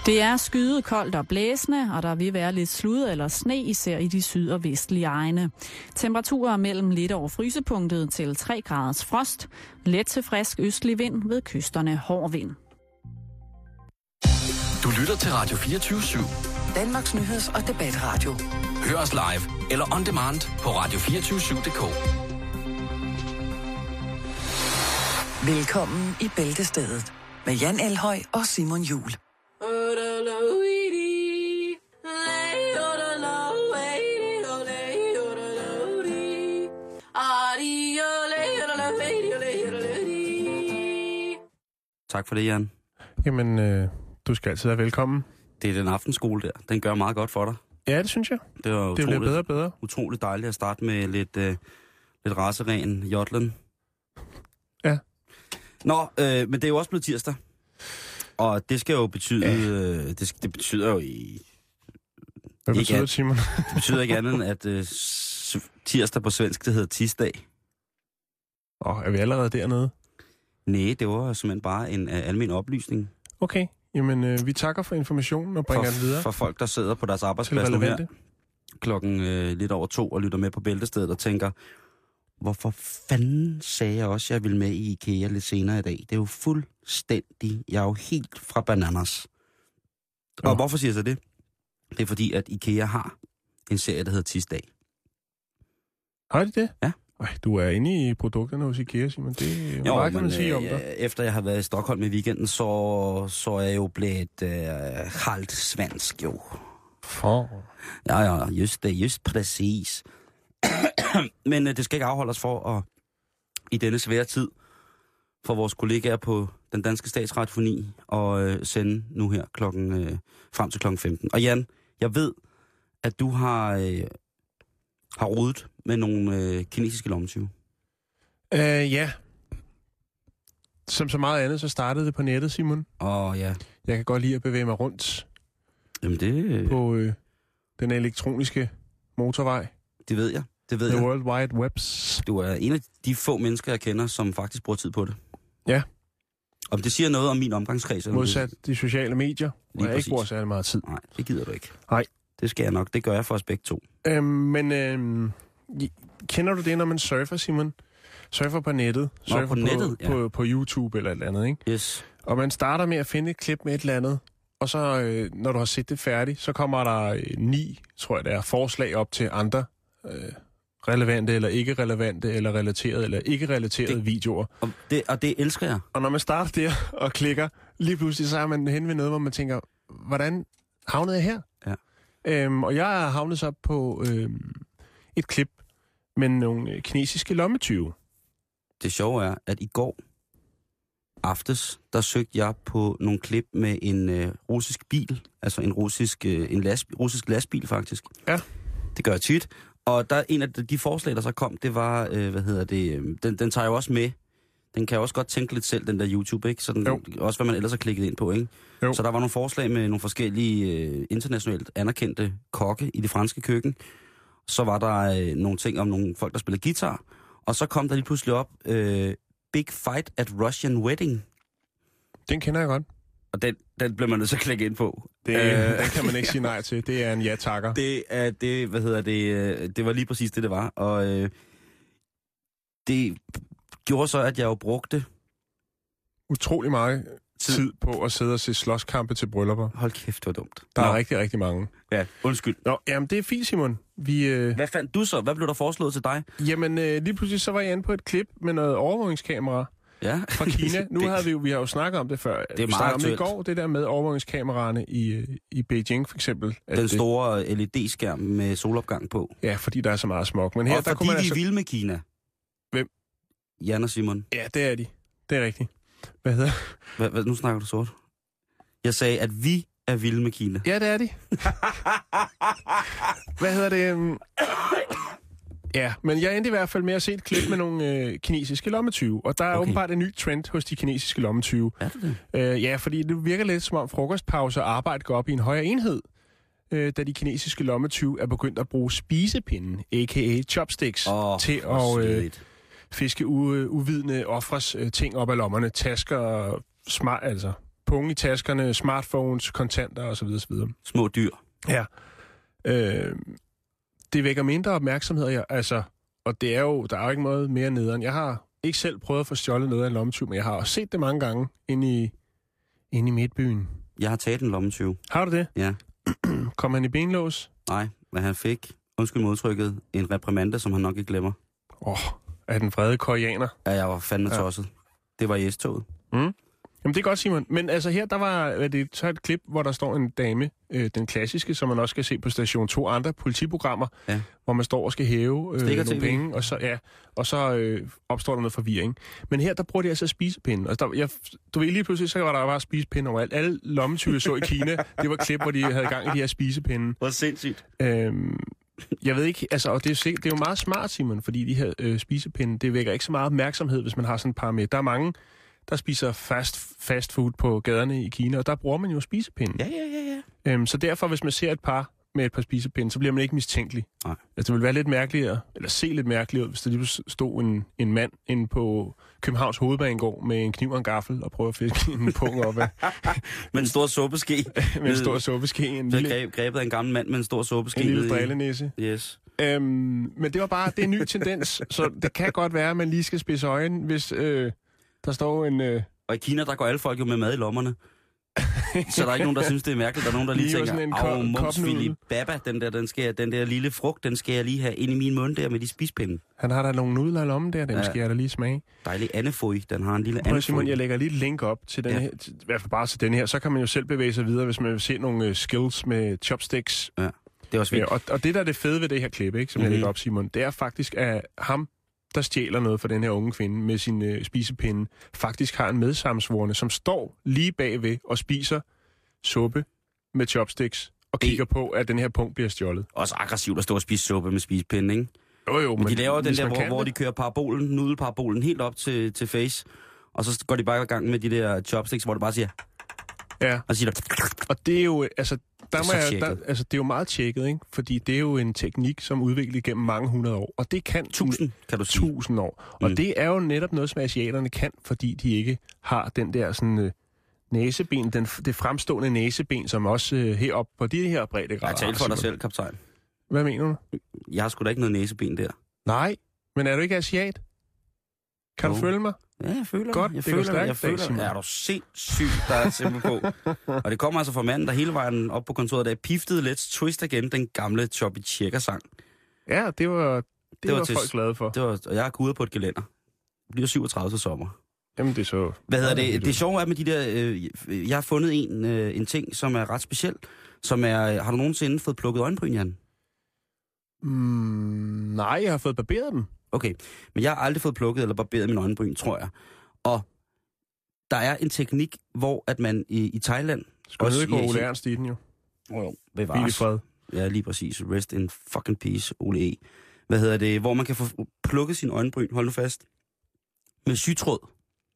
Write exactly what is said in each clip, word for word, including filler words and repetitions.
Det er skyet, koldt og blæsende, og der vil være lidt slud eller sne, især i de syd- og vestlige egne. Temperaturer mellem lidt over frysepunktet til tre graders frost. Let til frisk østlig vind, ved kysterne hård vind. Du lytter til Radio fireogtyve syv. Danmarks nyheds- og debatradio. Hør os live eller on demand på radio to fire syv punktum d k. Velkommen i Bæltestedet med Jan Elhøj og Simon Juhl. Tak for det, Jan. Jamen, øh, du skal altid være velkommen. Det er den aftenskole der. Den gør meget godt for dig. Ja, det synes jeg. Det var det bliver bedre og bedre. Utroligt dejligt at starte med lidt, øh, lidt raseren jodlen. Ja. Nå, øh, men det er jo også blevet tirsdag. Og det skal jo betyde... Ja. Øh, det, det betyder jo i... Hvad betyder det, Simon? Det betyder ikke andet end, at øh, tirsdag på svensk, det hedder tirsdag. Åh, oh, er vi allerede dernede? Nej, det var simpelthen bare en uh, almen oplysning. Okay, jamen øh, vi takker for informationen og bringer for, den videre. For folk, der sidder på deres arbejdsplads nu her, klokken øh, lidt over to og lytter med på Bæltestedet og tænker, hvorfor fanden sagde jeg også, at jeg ville med i IKEA lidt senere i dag? Det er jo fuldstændig, jeg er jo helt fra bananas. Og oh. hvorfor siger jeg så det? Det er fordi, at IKEA har en serie, der hedder Tidsdag. Har de det? Ja. Øj, du er inde i produkterne hos IKEA, Simon. Det er jo, meget, kan man sige øh, om dig. Efter jeg har været i Stockholm i weekenden, så, så er jeg jo blevet øh, halvt svensk, jo. For? Ja, ja, just det, just præcis. Men øh, det skal ikke afholde os for at, i denne svære tid, for vores kollegaer på den danske statsradiofoni, og øh, sende nu her klokken, øh, frem til klokken femten. Og Jan, jeg ved, at du har... Øh, har rodet med nogle øh, kinesiske lommetyve. Uh, ja. Som så meget andet, så startede det på nettet, Simon. Åh, oh, ja. Jeg kan godt lide at bevæge mig rundt. Jamen det... Øh... På øh, den elektroniske motorvej. Det ved jeg. Det ved The jeg. World Wide Webs. Du er en af de få mennesker, jeg kender, som faktisk bruger tid på det. Ja. Om det siger noget om min omgangskreds. Modsat det... de sociale medier, hvor jeg ikke bruger særlig meget tid. Nej, det gider du ikke. Nej. Det skal jeg nok. Det gør jeg for os begge to. Øhm, men øhm, kender du det, når man surfer, Simon? Surfer på nettet. Surfer Nå, på, på nettet, ja. På, på YouTube eller et eller andet, ikke? Yes. Og man starter med at finde et klip med et eller andet, og så, øh, når du har set det færdigt, så kommer der øh, ni, tror jeg det er, forslag op til andre øh, relevante eller ikke relevante, eller relaterede eller ikke relaterede det, videoer. Og det, og det elsker jeg. Og når man starter der og klikker, lige pludselig så er man hen ved noget, hvor man tænker, hvordan havnede jeg her? Ja. Øhm, og jeg er havnet så på øhm, et klip med nogle kinesiske lommetyve. Det sjove er, at i går aftes, der søgte jeg på nogle klip med en øh, russisk bil, altså en russisk, øh, en last, russisk lastbil faktisk. Ja. Det gør jeg tit. Og der en af de forslag, der så kom, det var, øh, hvad hedder det, øh, den, den tager jeg også med. Den kan jeg også godt tænke lidt selv, den der YouTube, ikke? Så den, også hvad man ellers har klikket ind på, ikke? Jo. Så der var nogle forslag med nogle forskellige øh, internationalt anerkendte kokke i det franske køkken. Så var der øh, nogle ting om nogle folk, der spiller guitar. Og så kom der lige pludselig op, øh, Big Fight at Russian Wedding. Den kender jeg godt. Og den, den bliver man nødt til at klikke ind på. Det, øh, den kan man ikke sige nej til. Det er en ja-takker. Det er det, hvad hedder det, øh, det var lige præcis det, det var. Og øh, det gjorde så, at jeg jo brugte utrolig meget tid på at sidde og se slåskampe til bryllupper. Hold kæft, det var dumt. Der Nå. er rigtig, rigtig mange. Ja, undskyld. Nå, jamen det er fint, Simon. Vi, øh... Hvad fandt du så? Hvad blev der foreslået til dig? Jamen øh, lige pludselig så var jeg inde på et klip med noget overvågningskamera ja. fra Kina. Nu det... havde vi jo, vi har jo snakket om det før. Det er meget aktuelt. Om det i går, det der med overvågningskameraerne i, i Beijing for eksempel. Den det... store L E D-skærm med solopgang på. Ja, fordi der er så meget smog. Men her, og der fordi kunne man de altså... er vilde med Kina. Hvem? Jan og Simon. Ja, det er de. Det er rigtigt. Hvad hedder hvad, hvad, nu snakker du sort. Jeg sagde, at vi er vilde med Kina. Ja, det er de. Hvad hedder det? Ja, men jeg endte i hvert fald med at se et klip med nogle øh, kinesiske lommetyve. Og der er okay. åbenbart en ny trend hos de kinesiske lommetyve. Er det det? Øh, ja, fordi det virker lidt som om frokostpause og arbejde går op i en højere enhed. Øh, da de kinesiske lommetyve er begyndt at bruge spisepinden, a k a chopsticks, oh, til at øh, fiske u- uvidende ofres øh, ting op af lommerne. Tasker og smart, altså punge i taskerne, smartphones, kontanter osv. osv. Små dyr. Ja. Øh, det vækker mindre opmærksomhed, jeg, altså, og det er jo, der er jo ikke noget mere nederen. Jeg har ikke selv prøvet at få stjålet noget af en lommetyv, men jeg har også set det mange gange inde i, inde i midtbyen. Jeg har taget en lommetyv. Har du det? Ja. Kom han i benlås? Nej, men han fik, undskyld modtrykket, en reprimande, som han nok ikke glemmer. Åh, oh, er den vrede koreaner? Ja, jeg var fandme Ja. tosset. Det var i S-toget. Mm. Jamen det er godt, Simon. Men altså her, der var hvad det, så et klip, hvor der står en dame, øh, den klassiske, som man også skal se på Station to andre politiprogrammer, Ja. hvor man står og skal hæve øh, Stikker nogle T V. penge, og så, ja, og så øh, opstår der noget forvirring. Men her, der bruger de altså spisepinde. Altså, der, jeg, du ved lige pludselig, så var der bare spisepinde overalt. Alle lommetyve, jeg så i Kina, det var klip, hvor de havde gang i de her spisepinde. Hvor sindssygt. Øhm, jeg ved ikke, altså, og det er, jo sikkert, det er jo meget smart, Simon, fordi de her øh, spisepinde, det vækker ikke så meget opmærksomhed, hvis man har sådan et par med. Der er mange, der spiser fast, fast food på gaderne i Kina, og der bruger man jo spisepinde. Ja, ja, ja, ja. Øhm, så derfor, hvis man ser et par med et par spisepinde, så bliver man ikke mistænkelig. Nej. Altså, det vil være lidt mærkeligere, eller se lidt mærkeligere ud, hvis der lige stod en, en mand inde på Københavns Hovedbanegård med en kniv og en gaffel og prøver at fiske en pung op af. Med en stor suppeske. med en stor suppeske. En Så lille, greb, grebet af en gammel mand med en stor suppeske. en lille drillenæse. Yes. Øhm, men det var bare, det er en ny tendens, så det kan godt være, at man lige skal spidse øjnene, hvis øh, der står en... Øh, Og i Kina, der går alle folk jo med mad i lommerne. Så der er ikke nogen, der synes, det er mærkeligt. Der er nogen, der lige, Lige lige sådan en tænker, ko- åh, momsfili kopnudel." baba, den der, den, skal, jeg- den der lille frugt, den skal jeg lige have ind i min mund der med de spispinde. han har der nogle nudler i lommen der, dem Ja. skal jeg da lige smage. Dejlig andefoj, den har en lille Prøv Simon, andefoj. jeg lægger lige et link op til den Ja. her, til, i hvert fald bare til den her, så kan man jo selv bevæge sig videre, hvis man vil se nogle uh, skills med chopsticks. Ja, det er også Ja, vildt. og, og det, der er det fede ved det her klip, ikke, som mm-hmm. jeg Mhm. lægger op, Simon, det er faktisk, at ham, der stjæler noget fra den her unge kvinde med sin uh, spisepinde, faktisk har en medsamsvorne, som står lige bagved og spiser suppe med chopsticks og Det- kigger på, at den her punkt bliver stjålet. Også aggressivt at stå og spise suppe med spisepinde, ikke? Jo, jo, Men de laver den hvis der, man hvor, kan hvor det. de kører parabolen, nudelparabolen helt op til, til face. Og så går de bare i gang med de der chopsticks, hvor det bare siger, Ja, og så siger der, og det er jo, altså, der Det må er så jeg, der, tjekket. altså, det er jo meget tjekket, ikke? Fordi det er jo en teknik, som er udviklet gennem mange hundrede år. Og det kan tusind, kan du sige. tusind år. Og Mm. det er jo netop noget, som asiaterne kan, fordi de ikke har den der sådan øh, næseben, den, det fremstående næseben, som også øh, heroppe på de her breddegrader. Jeg taler for har, dig Simon. selv, kaptajn. Hvad mener du? Jeg har sgu da ikke noget næseben der. Nej, men er du ikke asiat? Kan Jo. du følge mig? Ja, jeg føler Godt, jeg det går føler, stærkt jeg i dag, føler, Simon. ja, er du sindssygt, der er simpel på. Og det kommer altså fra manden, der hele vejen op på kontoret, der piftede Let's Twist igen, den gamle Choppy Checker-sang. Ja, det var, det, det var var til- folk glade for. Det var, og jeg er gået ude på et gelænder. Det bliver syvogtredive til sommer. Jamen, det er så... Hvad hedder Ja, det? Det sjove er med de der... Øh, jeg har fundet en, øh, en ting, som er ret speciel, som er... Har du nogensinde fået plukket øjenbryn, Jan? Mm, nej, jeg har fået barberet dem. Okay, men jeg har aldrig fået plukket eller barberet mine øjenbryn, tror jeg. Og der er en teknik, hvor at man i, i Thailand... Skal du ikke gå i- Ole Ernst i den, jo? Oh, jo, Hvil i bevares. fred. Ja, lige præcis. Rest in fucking peace, Ole E. Hvad hedder det? Hvor man kan få plukket sine øjenbryn, hold nu fast, med sytråd.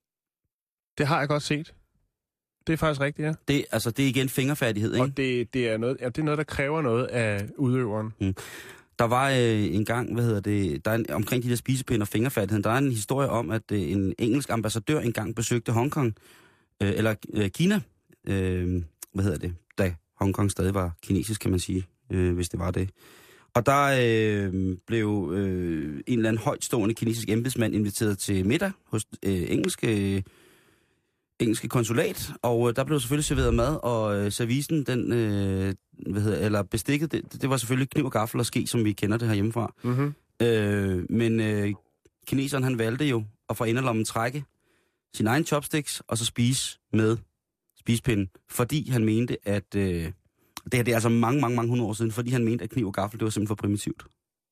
Det har jeg godt set. Det er faktisk rigtigt, ja. Det, altså, det er igen fingerfærdighed, ikke? Og det, det, er noget, ja, det er noget, der kræver noget af udøveren. Der var øh, en gang, hvad hedder det, der er en, omkring de der spisepinde og fingerfærdigheden, der er en historie om, at øh, en engelsk ambassadør engang besøgte Hongkong, øh, eller øh, Kina, øh, hvad hedder det, da Hongkong stadig var kinesisk, kan man sige, øh, hvis det var det. Og der øh, blev øh, en eller anden højtstående kinesisk embedsmand inviteret til middag hos øh, engelske, øh, engelske konsulat, og øh, der blev selvfølgelig serveret mad, og øh, servicen, den, øh, hvad hedder, eller bestikket, det, det var selvfølgelig kniv og gaffel og ske, som vi kender det herhjemmefra. Mm-hmm. Øh, men øh, kineseren, han valgte jo at fra inderlommen trække sin egen chopsticks, og så spise med spisepinden, fordi han mente, at... Øh, det her det er altså mange, mange, mange hundrede år siden, fordi han mente, at kniv og gaffel, det var simpelthen for primitivt.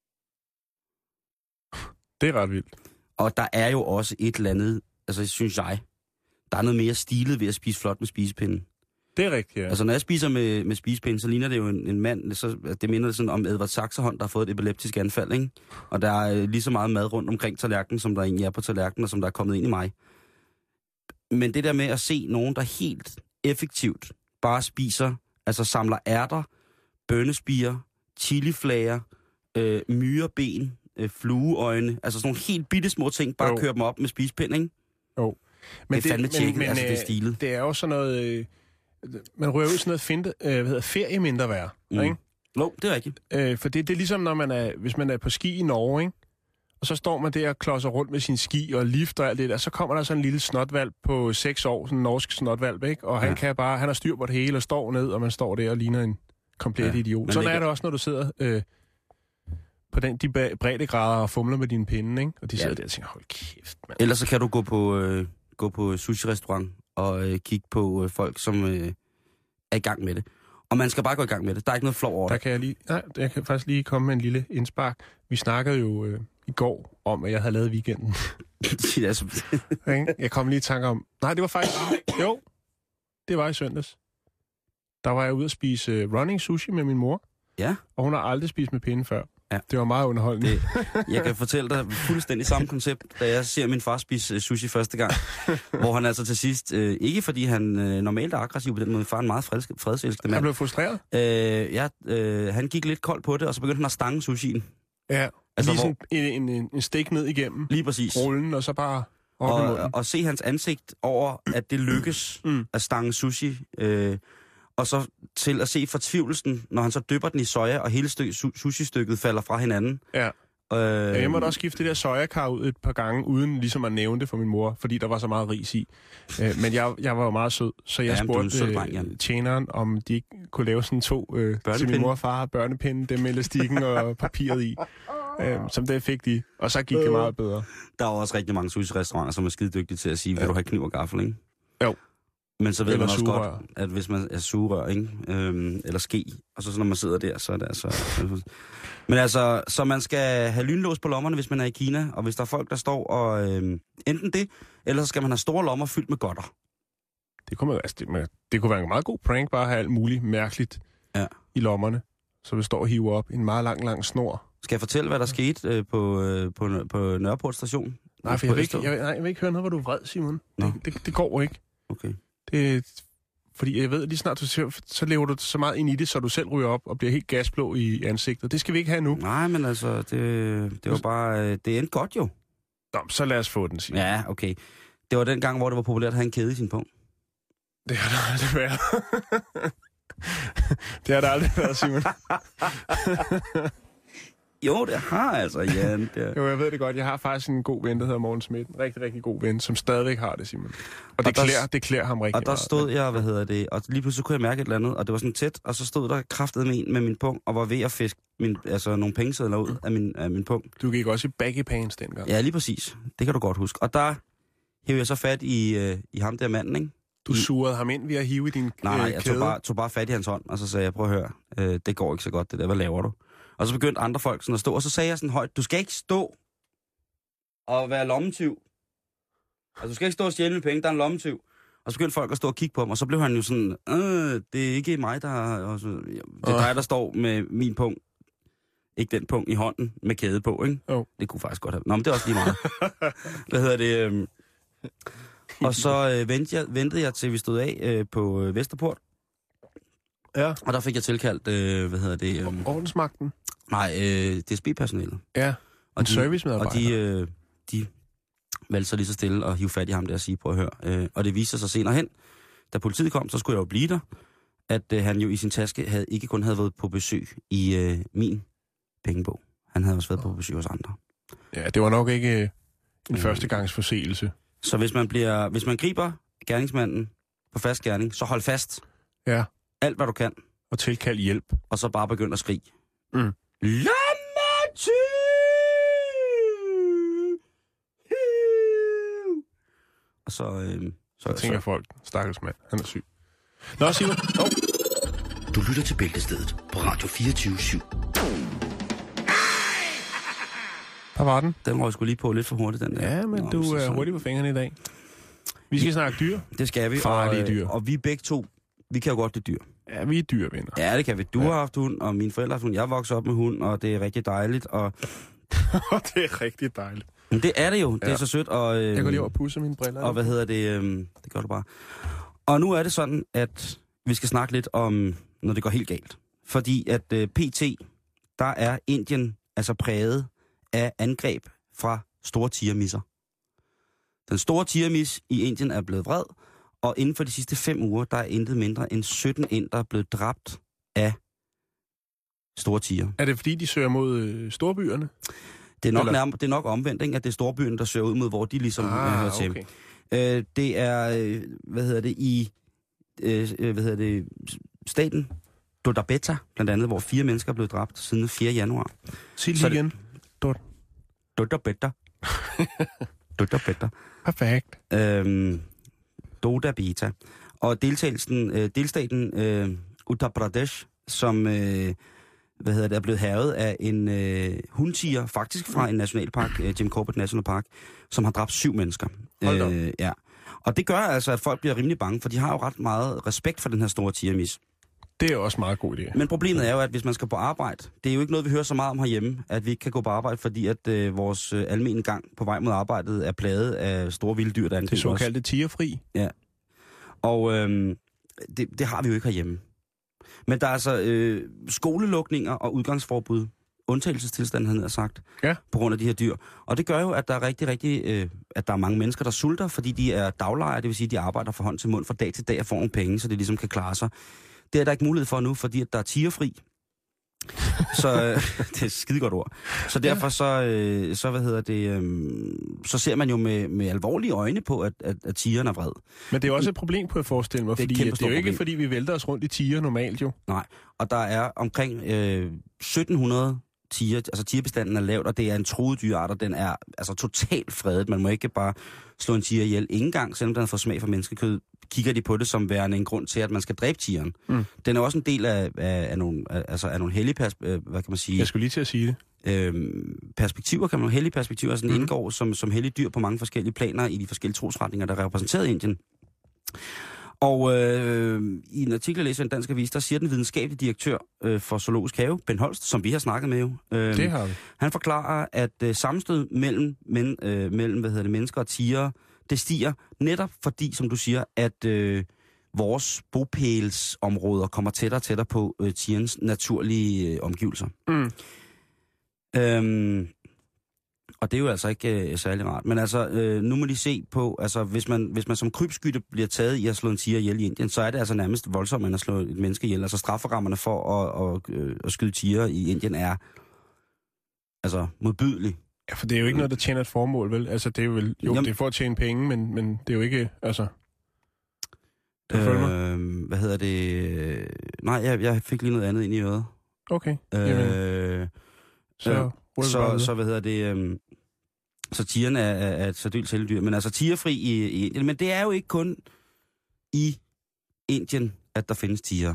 Det er ret vildt. Og der er jo også et eller andet, altså synes jeg, der er noget mere stilet ved at spise flot med spisepinden. Det er rigtigt, ja. Altså når jeg spiser med, med spisepinden, så ligner det jo en, en mand, så, det minder sådan om Edward Saxerhånd, der har fået et epileptisk anfald, ikke? Og der er øh, lige så meget mad rundt omkring tallerkenen, som der egentlig er på tallerkenen, og som der er kommet ind i mig. Men det der med at se nogen, der helt effektivt bare spiser, altså samler ærter, bønnespirer, chiliflager, øh, myreben, øh, flueøjne, altså sådan nogle helt bitte små ting, bare Jo. kører dem op med spisepind, ikke? Jo. Men det er fandme tjekket, altså det er stilet. Det er jo sådan noget... Øh, man rører ud sådan noget finte, øh, hvad hedder ferie mindre værd, mm. ikke? Jo, det er rigtigt. Øh, for det, det er ligesom, når man er, hvis man er på ski i Norge, ikke? Og så står man der og klodser rundt med sin ski og lift og alt det der. Så kommer der sådan en lille snotvalp på seks år, sådan en norsk snotvalp, ikke? Og han ja. kan bare, han har styr på det hele og står ned, og man står der og ligner en komplet ja, idiot. Sådan er det også, når du sidder øh, på den, de breddegrader og fumler med dine pinde, ikke? Og de sidder ja. der og tænker, hold kæft, mand. Ellers så kan du gå på, øh, gå på sushi-restaurant og øh, kigge på øh, folk, som øh, er i gang med det. Og man skal bare gå i gang med det. Der er ikke noget flov over der det. Kan jeg, lige, nej, jeg kan faktisk lige komme med en lille indspark. Vi snakkede jo øh, i går om, at jeg havde lavet weekenden. Jeg kom lige i tanke om... Nej, det var faktisk... Jo, det var i søndags. Der var jeg ude at spise running sushi med min mor. Ja. Og hun har aldrig spist med pinde før. Ja. Det var meget underholdende. Det, jeg kan fortælle dig fuldstændig samme koncept, da jeg ser min far spise sushi første gang. Hvor han altså til sidst, øh, ikke fordi han øh, normalt er aggressiv på den måde, far er en meget fredselskende mand. Han blev frustreret? Øh, ja, øh, han gik lidt koldt på det, og så begyndte han at stange sushien. Ja, altså lige hvor, sådan en, en, en stik ned igennem. Lige præcis. Rullen, og så bare op og, i munden. Og se hans ansigt over, at det lykkes mm. at stange sushi. Øh, og så til at se fortvivlelsen, når han så dypper den i soja, og hele stø, sushi-stykket falder fra hinanden. Ja. Øh, jeg måtte også skifte det der sojakar ud et par gange, uden ligesom at nævne det for min mor, fordi der var så meget ris i. Øh, men jeg, jeg var jo meget sød, så jeg Jamen, spurgte sød, dreng, ja. tjeneren, om de ikke kunne lave sådan to øh, til min mor og far, børnepinde, dem med elastikken og papiret i. Øh, som det fik de, og så gik øh. det meget bedre. Der er også rigtig mange sushi-restauranter, som er skide dygtige til at sige, ja. vil du have kniv og gaffel, ikke? Jo. Men så ved eller man også sugerør. godt, at hvis man er sugerør, ikke? Øhm, eller ske, og så, så når man sidder der, så er det altså... Men altså, så man skal have lynlås på lommerne, hvis man er i Kina, og hvis der er folk, der står og... Øhm, enten det, eller så skal man have store lommer fyldt med godter. Det kunne, altså, det, det kunne være en meget god prank, bare at have alt muligt mærkeligt ja. i lommerne. Så vi står og hiver op en meget lang, lang snor. Skal jeg fortælle, hvad der skete øh, på, øh, på, på Nørreport station? Nej, for jeg vil, ikke, jeg, nej, jeg vil ikke høre noget, hvor du er vred, Simon. Det, det, det går ikke. Okay. Det, fordi jeg ved, lige snart du ser, så lever du så meget ind i det, så du selv ryger op og bliver helt gasblå i ansigtet. Det skal vi ikke have nu. Nej, men altså, det, det var bare... Det endte godt jo. Nå, så lad os få den, Simon. Ja, okay. Det var den gang, hvor det var populært at have en kæde i sin punkt. Det har der aldrig været. Det har der aldrig været, Simon. Jo, det har altså, Jan. Det jo, jeg ved det godt. Jeg har faktisk en god ven, der hedder Morten Schmidt. En rigtig, rigtig god ven, som stadigvæk har det, Simon. Og det, og klæder, det klæder ham rigtig meget. Og der meget. stod jeg, hvad hedder det, og lige pludselig kunne jeg mærke et eller andet, og det var sådan tæt, og så stod der kraftet med en med min punkt, og var ved at fiske min, altså, nogle pengesedler ud af min, af min punkt. Du gik også i baggy pants dengang. Ja, lige præcis. Det kan du godt huske. Og der hævde jeg så fat i, øh, i ham der manden, ikke? Du surede ham ind ved at hive i din Nej, nej, jeg tog bare, tog bare fat i hans hånd, og så sagde jeg, prøv at høre, øh, det går ikke så godt det der, hvad laver du? Og så begyndte andre folk sådan at stå, og så sagde jeg sådan højt, du skal ikke stå og være lommetyv. Altså, du skal ikke stå og stjæle mine penge, der er en lommetyv. Og så begyndte folk at stå og kigge på ham, og så blev han jo sådan, øh, det er ikke mig, der og så, ja, det er dig, der står med min punkt. Ikke den punkt i hånden med kæde på, ikke? Oh. Det kunne faktisk godt have. Nå, men det er også lige meget. Hvad hedder det? Øh... Og så øh, ventede, jeg, ventede jeg til, vi stod af øh, på øh, Vesterport. Ja. Og der fik jeg tilkaldt, øh, hvad hedder det? Øh, Ordensmagten? Nej, øh, D S B-personalet. Ja, og de, servicemedarbejder. Og de, øh, de valgte så lige så stille og hive fat i ham der og sige, prøv at høre. Øh, og det viste sig senere hen, da politiet kom, så skulle jeg jo blive der, at øh, han jo i sin taske havde, ikke kun havde været på besøg i øh, min pengebog. Han havde også været på besøg hos andre. Ja, det var nok ikke øh, en øh. førstegangsforseelse. Så hvis man, bliver, hvis man griber gerningsmanden på fast gerning, så hold fast. Ja. Alt, hvad du kan. Og tilkald hjælp. Og så bare begynde at skrige. Mm. Lommetyv! Og så... Øh, så, så tænker så. folk, stakkels mand, han er syg. Nå, Simon. Oh. Du lytter til Bæltestedet på Radio fireogtyve syv. Der var den. Den røg sgu lige på lidt for hurtigt, den der. Ja, men Nå, du er sådan. hurtig på fingrene i dag. Vi skal ja, snakke dyr. Det skal vi. Farlige og, dyr. Og vi begge to, vi kan jo godt lide dyr. Ja, vi er dyrvenner. Ja, det kan vi. Du ja. har haft hund, og mine forældre har haft hund. Jeg voksede op med hund, og det er rigtig dejligt. Og det er rigtig dejligt. Men det er det jo. Det ja. er så sødt. Og, øh, jeg går lige over og pusser mine briller. Og hvad hedder det? Øh, det gør du bare. Og nu er det sådan, at vi skal snakke lidt om, når det går helt galt. Fordi at øh, P T, der er Indien altså præget af angreb fra store tigermisser. Den store tigermis i Indien er blevet vred, og inden for de sidste fem uger, der er intet mindre end sytten indere blevet dræbt af store tiger. Er det fordi, de søger mod øh, storbyerne? Det er nok, nærmere, det er nok omvendt, ikke? At det er storbyerne, der søger ud mod, hvor de ligesom ah, hører til. Okay. Øh, det er, øh, hvad hedder det, i øh, hvad hedder det, staten Dodabetta, blandt andet, hvor fire mennesker er blevet dræbt siden fjerde januar. Sig det igen. Dodabetta. Dodabetta. Perfekt. Øhm, Dodabetta. Og deltagelsen, øh, delstaten øh, Uttar Pradesh, som øh, hvad hedder det, er blevet hærget af en øh, hundtiger, faktisk fra en nationalpark, øh, Jim Corbett National Park, som har dræbt syv mennesker. Øh, ja. Og det gør altså, at folk bliver rimelig bange, for de har jo ret meget respekt for den her store tigermis. Det er også meget god idé. Men problemet er jo, at hvis man skal på arbejde, det er jo ikke noget, vi hører så meget om herhjemme, at vi ikke kan gå på arbejde, fordi at øh, vores øh, almindelige gang på vej mod arbejdet er plaget af store vilde dyr, der angriber os. Det såkaldte tigerfri. Ja. Og øh, det, det har vi jo ikke herhjemme. Men der er altså øh, skolelukninger og udgangsforbud, undtagelsestilstand, han har sagt, ja. På grund af de her dyr. Og det gør jo, at der er rigtig, rigtig, øh, at der er mange mennesker, der sulter, fordi de er daglejere, det vil sige, at de arbejder fra hånd til mund fra dag til dag og får nogle penge, så de ligesom kan klare sig. Det er der ikke mulighed for nu, fordi at der er tigerfri. Så øh, det er et skidegodt ord. Så derfor så, øh, så hvad hedder det, øh, så ser man jo med, med alvorlige øjne på, at, at, at tigeren er vred. Men det er også et problem, på at forestille mig, det er, fordi det er jo ikke, problem. Fordi vi vælter os rundt i tiger normalt jo. Nej, og der er omkring øh, sytten hundrede tiger, altså tigerbestanden er lavt, og det er en truet dyreart, og den er altså totalt fredet. Man må ikke bare slå en tiger ihjel. Ingen gang, selvom den får smag for menneskekød, kigger de på det som værende en grund til, at man skal dræbe tigeren. Mm. Den er også en del af, af, af nogle, af, altså af nogle hellige perspektiver, hvad kan man sige? Jeg skulle lige til at sige det. Øhm, perspektiver, kan man hellige perspektiver, altså den mm. indgår som, som hellige dyr på mange forskellige planer i de forskellige trosretninger, der er repræsenteret i Indien. Og øh, i en artikel, jeg læser i en dansk avis, der siger den videnskabelige direktør øh, for Zoologisk Have, Ben Holst, som vi har snakket med jo. Øh, det har vi. Han forklarer, at øh, sammenstød mellem, men, øh, mellem hvad hedder det, mennesker og tigere, det stiger netop fordi, som du siger, at øh, vores bopælsområder kommer tættere og tættere på øh, tigerens naturlige øh, omgivelser. Mm. Øhm, og det er jo altså ikke øh, særlig rart. Men altså, øh, nu må de se på, altså hvis man, hvis man som krybskytte bliver taget i at slå en tiger ihjel i Indien, så er det altså nærmest voldsomt, end at slå et menneske ihjel. Altså strafferammerne for at, at, at, at skyde tiger i Indien er altså modbydelig. Ja, for det er jo ikke noget, der tjener et formål, vel? Altså, det er jo vel... Jo, Jamen, det er for at tjene penge, men, men det er jo ikke... Altså... Øh, hvad hedder det? Nej, jeg, jeg fik lige noget andet ind i øret. Okay. Øh, så, øh, så, så, hvad hedder det? Øh, så tigeren er, er, er et særdeles heldyr. Men altså, tigerfri i, i Indien. Men det er jo ikke kun i Indien, at der findes tiger.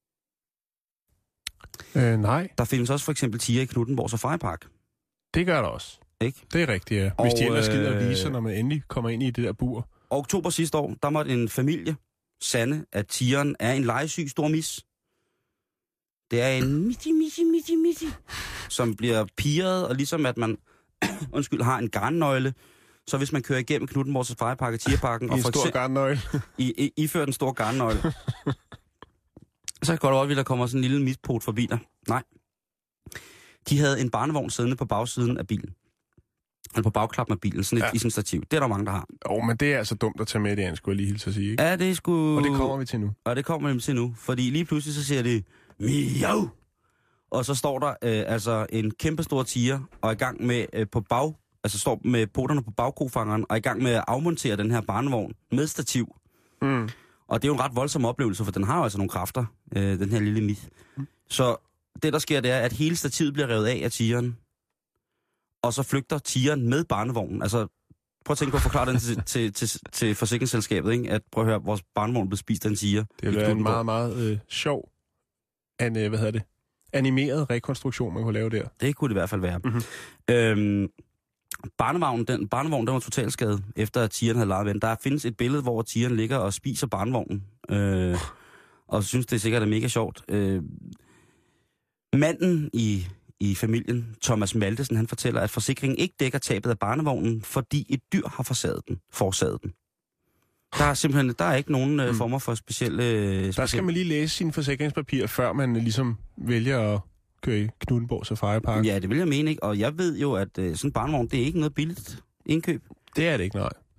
Øh, nej. Der findes også for eksempel tiger i Knuthenborg Safaripark. Det gør der også. Ikke? Det er rigtigt, ja. Hvis og, de ellers gider at vise, når man endelig kommer ind i det der bur. Og oktober sidste år, der måtte en familie sande, at tigeren er en legesyg stor mis. Det er en miti, miti, miti, miti, som bliver pirret, og ligesom at man undskyld, har en garnnøgle, så hvis man kører igennem Knuthenborg Safaripark og Tigerparken... I en stor eksempel, garnnøgle. I, i, iført en stor garnnøgle. Så kan det godt være, at der kommer sådan en lille mispot forbi dig. Nej. De havde en barnevogn siddende på bagsiden af bilen. Eller på bagklappen af bilen, sådan et, ja. I sådan et stativ. Det er der mange, der har. Jo, men det er altså dumt at tage med det, jeg skulle lige hilse at sige, ikke? Ja, det er sgu... Og det kommer vi til nu. Og det kommer vi til nu, fordi lige pludselig så siger det... Miau! Og så står der øh, altså en kæmpe stor tiger, og er i gang med øh, på bag... Altså står med poterne på bagkofangeren, og er i gang med at afmontere den her barnevogn med stativ. Mm. Og det er jo en ret voldsom oplevelse, for den har jo altså nogle kræfter, øh, den her lille myth. Mm. Så det, der sker, det er, at hele stativet bliver revet af af tigeren. Og så flygter tigeren med barnevognen. Altså, prøv at tænke på at forklare den til, til, til, til forsikringsselskabet, ikke? At prøv at høre, vores barnevogn blev spist af en tiger. Det vil være en meget, meget øh, sjov, an, øh, hvad hedder det, animeret rekonstruktion, man kunne lave der. Det kunne det i hvert fald være. Mm-hmm. Øhm, barnevognen, den, barnevognen, den var totalskadet, efter at tigeren havde leget ved den. Der findes et billede, hvor tigeren ligger og spiser barnevognen. Øh, og synes, det er sikkert er mega sjovt. Øh, manden i... i familien, Thomas Maltesen, han fortæller, at forsikringen ikke dækker tabet af barnevognen, fordi et dyr har forsaget den, forsaget den. Der er simpelthen der er ikke nogen mm. former for specielle... specielle... Der skal man lige læse sine forsikringspapirer, før man ligesom vælger at køre i Knuthenborg Safaripark. Ja, det vil jeg mene, ikke? Og jeg ved jo, at sådan en barnevogn, det er ikke noget billigt indkøb. Det er det ikke, nej.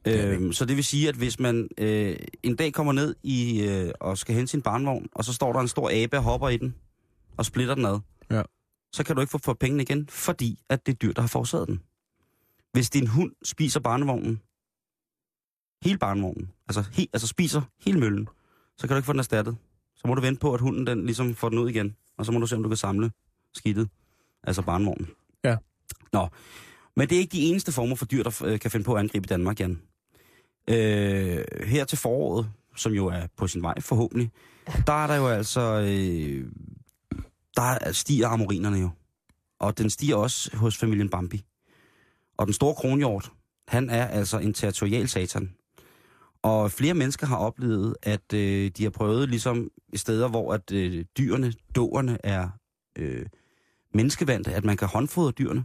Øhm, så det vil sige, at hvis man øh, en dag kommer ned i øh, og skal hente sin barnevogn, og så står der en stor abe og hopper i den, og splitter den ad, ja. så kan du ikke få, få pengene igen, fordi at det er dyr, der har forårsaget den. Hvis din hund spiser barnevognen, hele barnevognen, altså, he, altså spiser hele møllen, så kan du ikke få den erstattet. Så må du vente på, at hunden den ligesom får den ud igen, og så må du se, om du kan samle skidtet, altså barnevognen. Ja. Nå, men det er ikke de eneste former for dyr, der øh, kan finde på at angribe Danmark, Jan. Øh, her til foråret, som jo er på sin vej forhåbentlig, der er der jo altså, øh, der stiger amorinerne jo. Og den stiger også hos familien Bambi. Og den store kronhjort, han er altså en territorial satan. Og flere mennesker har oplevet, at øh, de har prøvet ligesom steder, hvor at øh, dyrene, dåerne er øh, menneskevandte, at man kan håndfodre dyrene.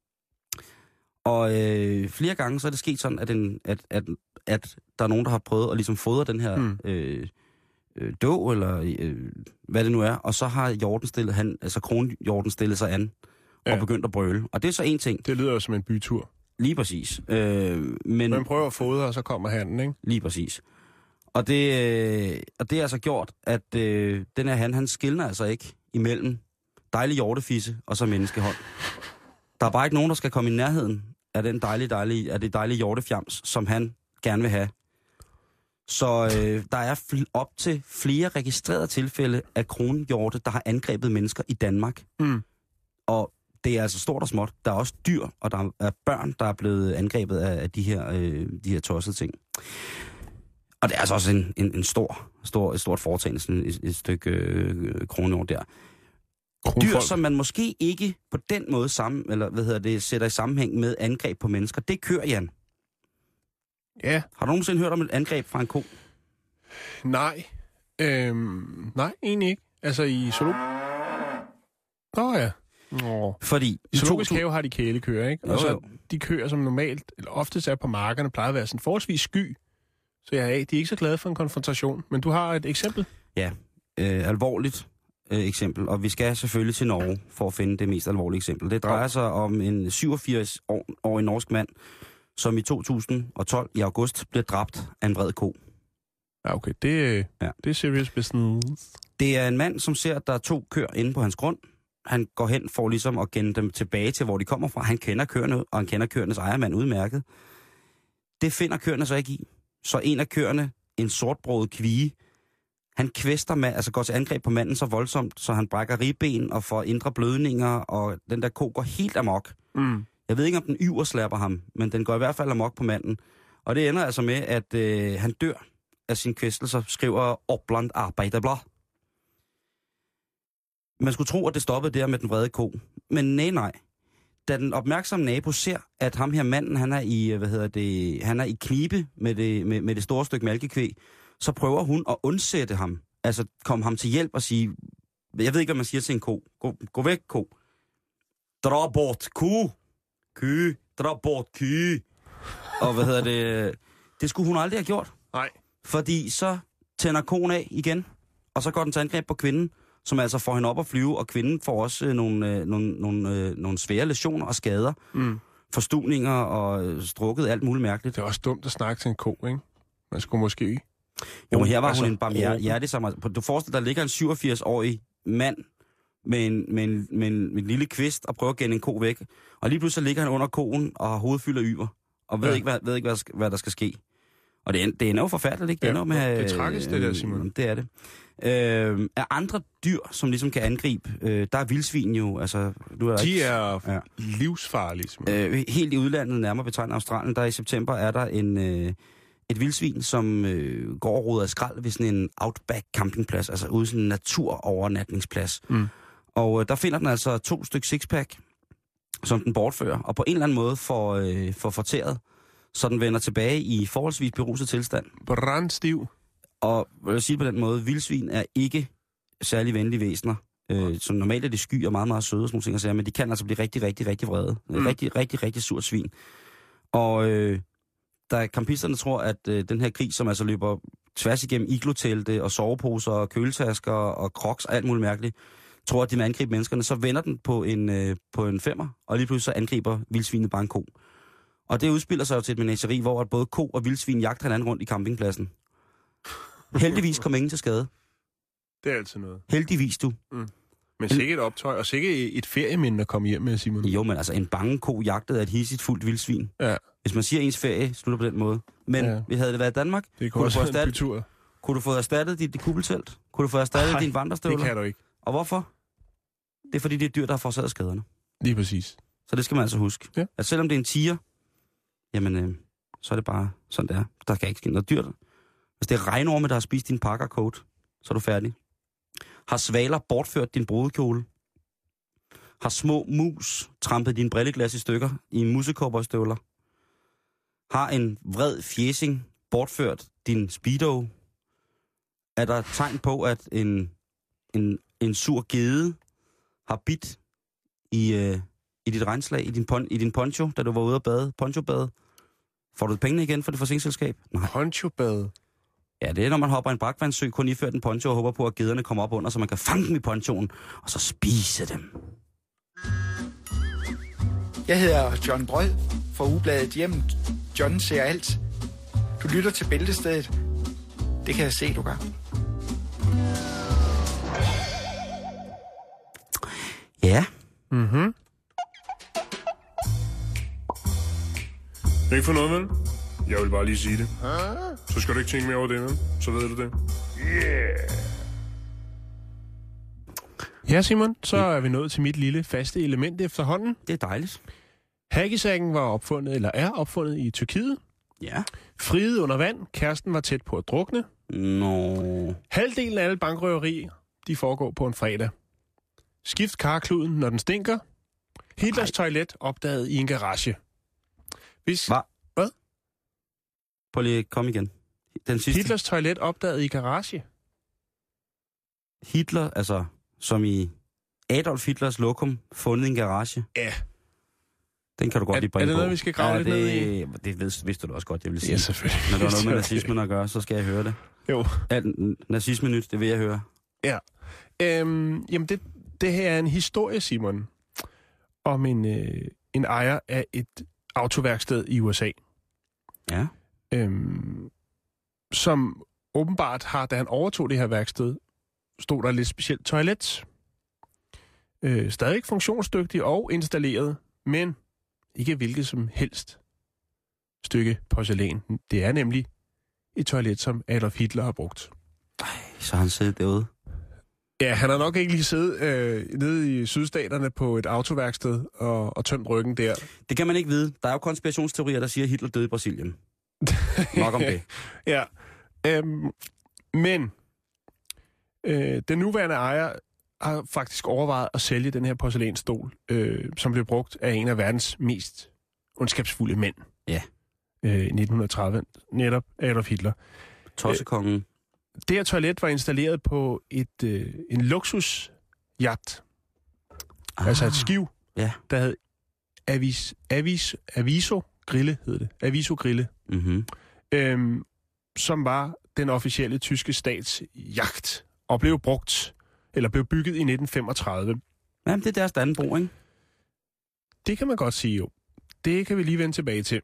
Og øh, flere gange så er det sket sådan, at, en, at, at, at der er nogen, der har prøvet at ligesom fodre den her mm. øh, øh, då, eller øh, hvad det nu er, og så har hjorten stillet, han, altså kronhjorten stillet sig an og ja. begyndt at brøle. Og det er så en ting. Det lyder jo som en bytur. Lige præcis. Øh, men man prøver at fodre, og så kommer handen, ikke? Lige præcis. Og det, øh, og det er altså gjort, at øh, den her han, han skiller altså ikke imellem dejlig hjortefisse og så menneskehånd. Der er bare ikke nogen, der skal komme i nærheden af den dejlige, dejlige, af det dejlige hjortefjams, som han gerne vil have. Så øh, der er fl- op til flere registrerede tilfælde af kronhjorte, der har angrebet mennesker i Danmark. Mm. Og det er altså stort og småt. Der er også dyr, og der er børn, der er blevet angrebet af, af de her, øh, de her tossede ting. Og det er altså også en, en, en stor, stor, et stort foretagende, sådan et, et stykke øh, kronhjort der. Kronfolk. Dyr, som man måske ikke på den måde sammen, eller hvad hedder det, sætter i sammenhæng med angreb på mennesker, det kører, Jan. Ja. Har du nogensinde hørt om et angreb fra en ko? Nej. Øhm, nej, egentlig ikke. Altså i zoolog... Nå ja. Nå. Fordi i zoologisk have har de kælekøer, ikke? Jo, og så jo. de køer, som normalt, eller oftest er på markerne, plejer at være sådan forholdsvis sky. Så ja, de er ikke så glade for en konfrontation. Men du har et eksempel? Ja, øh, alvorligt øh, eksempel. Og vi skal selvfølgelig til Norge for at finde det mest alvorlige eksempel. Det drejer sig om en syvogfirs-årig norsk mand, som i to tusind og tolv i august blev dræbt af en vred ko. Ja, okay. Det, ja. det er serious business. Det er en mand, som ser, at der er to køer inde på hans grund. Han går hen for ligesom at genne dem tilbage til, hvor de kommer fra. Han kender køerne, og han kender køernes ejermand udmærket. Det finder køerne så ikke i. Så en af køerne, en sortbrødet kvige, han kvæster med, altså går til angreb på manden så voldsomt, så han brækker ribben og får indre blødninger, og den der ko går helt amok. Mm. Jeg ved ikke, om den yver slapper ham, men den går i hvert fald amok på manden. Og det ender altså med, at øh, han dør af sin kvæstelser, skriver Opland Arbeiderblad. Man skulle tro, at det stoppede der med den vrede ko. Men nej, nej. Da den opmærksomme nabo ser, at ham her manden, han er i, hvad hedder det, han er i knibe med det, med, med det store stykke mælkekvæg, så prøver hun at undsætte ham. Altså komme ham til hjælp og sige, jeg ved ikke, hvad man siger til en ko. Gå, gå væk, ko. Dra bort, ku. Ky. Dra bort, ky. Og hvad hedder det, det skulle hun aldrig have gjort. Nej. Fordi så tænder koen af igen, og så går den til angreb på kvinden, som altså får hende op at flyve, og kvinden får også øh, nogle, øh, nogle, nogle, øh, nogle svære læsioner og skader. Mm. Forstuninger og øh, strukket, alt muligt mærkeligt. Det er også dumt at snakke til en ko, ikke? Man skulle måske... Jo, men her var altså, hun en barmhjertig, som... Du forestiller, der ligger en syvogfirs-årig mand med en, med, en, med, en, med en lille kvist og prøver at genne en ko væk. Og lige pludselig ligger han under koen og har hovedet fyldt af yver. Og ved ja. ikke, hvad, ved ikke hvad, hvad der skal ske. Og det, det ender jo forfærdeligt, ikke? Det, ja, med, det er tragisk, det der, Simon. Det er det. Øh, er andre dyr, som ligesom kan angribe, øh, der er vildsvin jo, altså... Nu er De ikke, er ja. livsfarlige, Simon. Øh, helt i udlandet, nærmere betegnet Australien, der i september er der en, øh, et vildsvin, som øh, går og roder af skrald ved sådan en outback campingplads, altså ude sådan en naturovernatningsplads. Mm. Og øh, der finder den altså to stykker sixpack, som den bortfører, og på en eller anden måde får, øh, får fortæret, så den vender tilbage i forholdsvis beruset tilstand. Brandstiv. Og jeg vil sige på den måde, vildsvin er ikke særlig venlige væsener. Øh, så normalt er de sky og meget, meget søde og sådan nogle ting, men de kan altså blive rigtig, rigtig, rigtig vrede. Mm. Rigtig, rigtig, rigtig surt svin. Og øh, der campisterne tror, at øh, den her krig, som altså løber tværs igennem iglotelte og soveposer og køletasker og crocs og alt muligt mærkeligt, tror, at de vil angribe menneskerne, så vender den på en, øh, på en femmer, og lige pludselig så angriber vildsvinet bare en ko. Og det udspiller sig jo til et menageri, hvor både ko og vildsvin jagter hinanden rundt i campingpladsen. Heldigvis kom ingen til skade. Det er altid noget. Heldigvis, du. Mm. Men sikkert et optøj, og sikkert et ferieminde at komme hjem med, Simon. Jo, men altså en bange ko jagtede af et hissigt fuldt vildsvin. Ja. Hvis man siger, ens ferie slutter på den måde. Men ja. vi havde det været i Danmark. Det kunne, kunne, du få erstattet, kunne du få erstattet dit kuppeltelt? Kunne du få erstattet Ej, din vandrestøvler? Det kan du ikke. Og hvorfor? Det er fordi, det er dyr, der har forårsaget skaderne. Lige præcis. Så det skal man altså huske. Ja. At selvom det er en tiger, jamen, øh, så er det bare sådan, det er. Der kan ikke ske noget dyrt. Hvis det er regnorme, der har spist din Parker-coat, så er du færdig. Har svaler bortført din brudekjole? Har små mus trampet din brilleglas i stykker i musekobberstøvler? Har en vred fjæsing bortført din speedo? Er der tegn på, at en, en, en sur gede har bidt i, øh, i dit regnslag, i din, pon, i din poncho, da du var ude at bade? Poncho-bade? Får du pengene igen for det forsikringsselskab? Nej. Poncho-bade? Ja, det er, når man hopper i en brakvandssø, kun iført en poncho og håber på, at gederne kommer op under, så man kan fange dem i ponchoen, og så spise dem. Jeg hedder John Brød fra ugebladet Hjem. John ser alt. Du lytter til Bæltestedet. Det kan jeg se, du gør. Ja. Mhm. Ikke for noget, vel? Jeg vil bare lige sige det. Så skal du ikke tænke mere over det, vel? Så ved du det. Yeah! Ja, Simon, så er vi nået til mit lille faste element efterhånden. Det er dejligt. Haggis-æggen var opfundet, eller er opfundet i Tyrkiet. Ja. Friet under vand. Kæresten var tæt på at drukne. Nå. Halvdelen af alle bankrøverier, de foregår på en fredag. Skift karkluden, når den stinker. Hitlers Ej. toilet opdaget i en garage. Hvis... Hva? Hvad? Prøv lige at komme igen. Den sidste. Hitlers toilet opdaget i garage. Hitler, altså som i Adolf Hitlers lokum, fundet i en garage. Ja. Den kan du godt er, lige bringe på. Er det noget, vi skal grave ja, lidt det, ned i? Det vidste, vidste du også godt, jeg ville sige. Ja, selvfølgelig. Når der er noget med nazismen at gøre, så skal jeg høre det. Jo. Alt nazisme-nyt, det vil jeg høre. Ja. Øhm, jamen, det, det her er en historie, Simon, om en, øh, en ejer af et autoværksted i U S A. Ja. Øhm, som åbenbart har, da han overtog det her værksted, stod der et lidt specielt toilet. Øh, stadig funktionsdygtig og installeret, men ikke hvilket som helst stykke porcelæn. Det er nemlig et toilet, som Adolf Hitler har brugt. Ej, så har han siddet derude. Ja, han har nok ikke lige siddet øh, nede i sydstaterne på et autoværksted og, og tømt ryggen der. Det kan man ikke vide. Der er jo konspirationsteorier, der siger, at Hitler døde i Brasilien. Nok om det. Ja. Øhm, men øh, den nuværende ejer har faktisk overvejet at sælge den her porcelænsstol, øh, som blev brugt af en af verdens mest ondskabsfulde mænd. Ja. Øh, I nitten tredive, netop Adolf Hitler. Tossekongen. Øh, det her toilet var installeret på et øh, en luksusjagt. Ah, altså et skiv, ja. Der hed Avis, Avis, Aviso Grille, hed det. Aviso Grille. Mm-hmm. Øhm, som var den officielle tyske stats jagt, og blev brugt, eller blev bygget i nitten femogtredive. Jamen, det er deres Dannebrog, ikke? Det kan man godt sige, jo. Det kan vi lige vende tilbage til.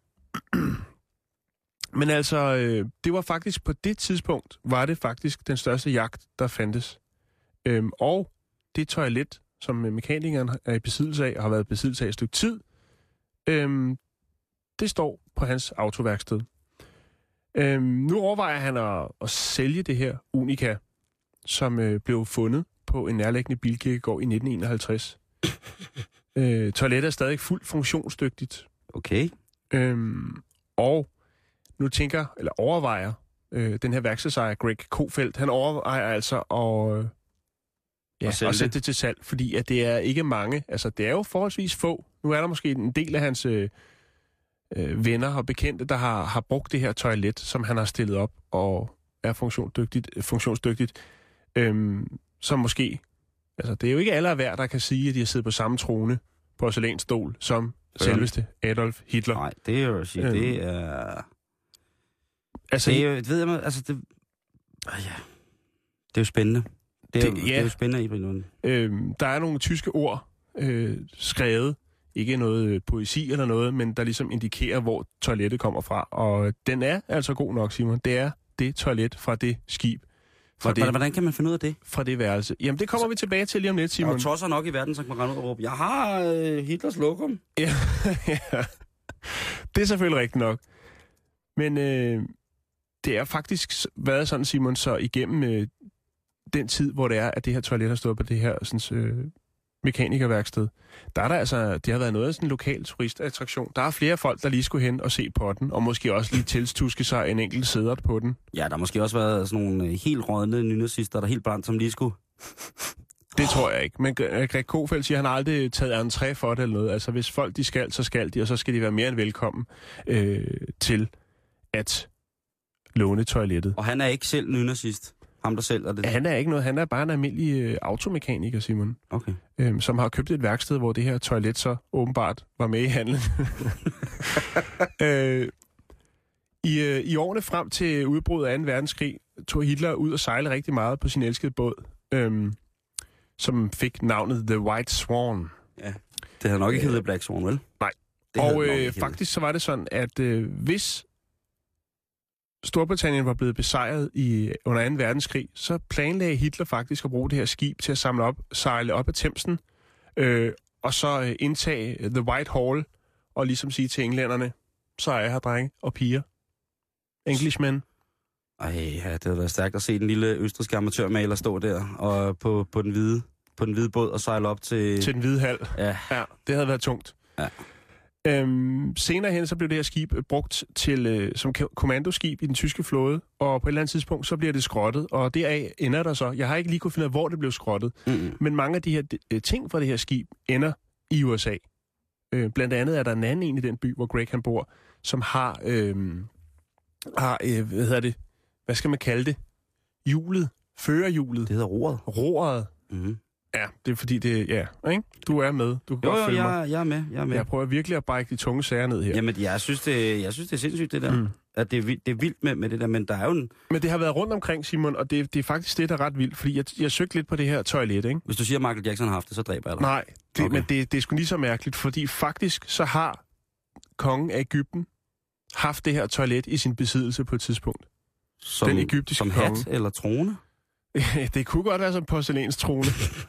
Men altså, øh, det var faktisk på det tidspunkt, var det faktisk den største jagt, der fandtes. Øhm, og det toilet, som mekanikeren er i besiddelse af, og har været i besiddelse af et stykke tid, øhm, det står på hans autoværksted. Øhm, nu overvejer han at, at sælge det her Unica, som øh, blev fundet på en nærliggende bilkirkegård i nitten enoghalvtreds. øh, toilettet er stadig fuldt funktionsdygtigt. Okay. Øhm, og nu tænker, eller overvejer, øh, den her værkstedsejer, Greg Kofeldt, han overvejer altså at, øh, ja, at sætte det. det til salg, fordi at det er ikke mange, altså det er jo forholdsvis få. Nu er der måske en del af hans øh, øh, venner og bekendte, der har, har brugt det her toilet, som han har stillet op og er funktionsdygtigt, funktionsdygtigt øhm, som måske, altså det er jo ikke alle af hver, der kan sige, at de har siddet på samme trone porcelænsstol som selveste Adolf Hitler. Nej, det er jo at sige, øhm, det er... Altså, det er jo, ved jeg, altså det... Øh, ja. Det er jo spændende. Det er, det, jo, ja. det er jo spændende i på nogen. Øhm, der er nogle tyske ord øh, skrevet ikke noget poesi eller noget, men der ligesom indikerer, hvor toilettet kommer fra. Og den er altså god nok, Simon. Det er det toilet fra det skib. Fra det, Hvordan kan man finde ud af det? Fra det værelse. Jamen, det kommer så, vi tilbage til lige om lidt, Simon. Der er tosser nok i verden, så kan man rende ud og råbe, jeg har øh, Hitlers lokum. Ja, ja, det er selvfølgelig rigtigt nok. Men øh, det er faktisk været sådan, Simon, så igennem øh, den tid, hvor det er, at det her toilet har stået på det her sådan, øh, mekanikerværksted, der er der altså, det har været noget af sådan en lokal turistattraktion. Der er flere folk, der lige skulle hen og se på den, og måske også lige tilstuske sig en enkelt sæder på den. Ja, der har måske også været sådan nogle helt rådne nynazister, der helt brændt, som lige skulle... Det tror jeg ikke. Men Greg Kofeld siger, at han aldrig taget entré for det eller noget. Altså, hvis folk de skal, så skal de, og så skal de være mere end velkommen øh, til at låne toilettet. Og han er ikke selv nynazist? Ham der selv er det? Han er ikke noget. Han er bare en almindelig øh, automekaniker, Simon. Okay. Øhm, som har købt et værksted, hvor det her toilet så åbenbart var med i handlen. øh, i, øh, I årene frem til udbruddet af anden verdenskrig tog Hitler ud og sejle rigtig meget på sin elskede båd, øh, som fik navnet The White Swan. Ja, det havde nok ikke heddet Black Swan, vel? Nej. Det og øh, faktisk så var det sådan, at øh, hvis Storbritannien var blevet besejret i, under anden verdenskrig, så planlagde Hitler faktisk at bruge det her skib til at samle op, sejle op ad Themsen, øh, og så øh, indtage The White Hall, og ligesom sige til englænderne, så er jeg her, drenge og piger. Englishmen. Ej, ja, det havde været stærkt at se den lille østrigske amatørmaler stå der og på, på, den hvide, på den hvide båd og sejle op til... Til den hvide hal. Ja. Ja, det havde været tungt. Ja. Øhm, senere hen så blev det her skib brugt til øh, som kommandoskib i den tyske flåde, og på et eller andet tidspunkt så bliver det skrottet, og deraf ender der så. Jeg har ikke lige kunne finde ud af, hvor det blev skrottet, mm. men mange af de her øh, ting fra det her skib ender i U S A. Øh, blandt andet er der en anden en i den by, hvor Greg han bor, som har, øh, har øh, hvad hedder det, hvad skal man kalde det? Hjulet, førerhjulet. Det hedder roret. Roret. Mm. Ja, det er fordi det, ja, ikke? Du er med. Du kan jo, godt jo, følge jeg, mig. jeg er med, jeg er med. Jeg prøver virkelig at brække de tunge sager ned her. Jamen, jeg synes, det, jeg synes, det er sindssygt, det der. Mm. At det er, vildt, det er vildt med, med det der, men der er jo en... Men det har været rundt omkring, Simon, og det, det er faktisk det, der er ret vildt, fordi jeg, jeg søgte lidt på det her toilet, ikke? Hvis du siger, at Michael Jackson har haft det, så dræber jeg dig. Nej, det, okay. men det, det er sgu lige så mærkeligt, fordi faktisk så har kongen af Egypten haft det her toilet i sin besiddelse på et tidspunkt. Som, Den egyptiske som konge. hat eller trone? Det kunne godt være som porcelænstrone.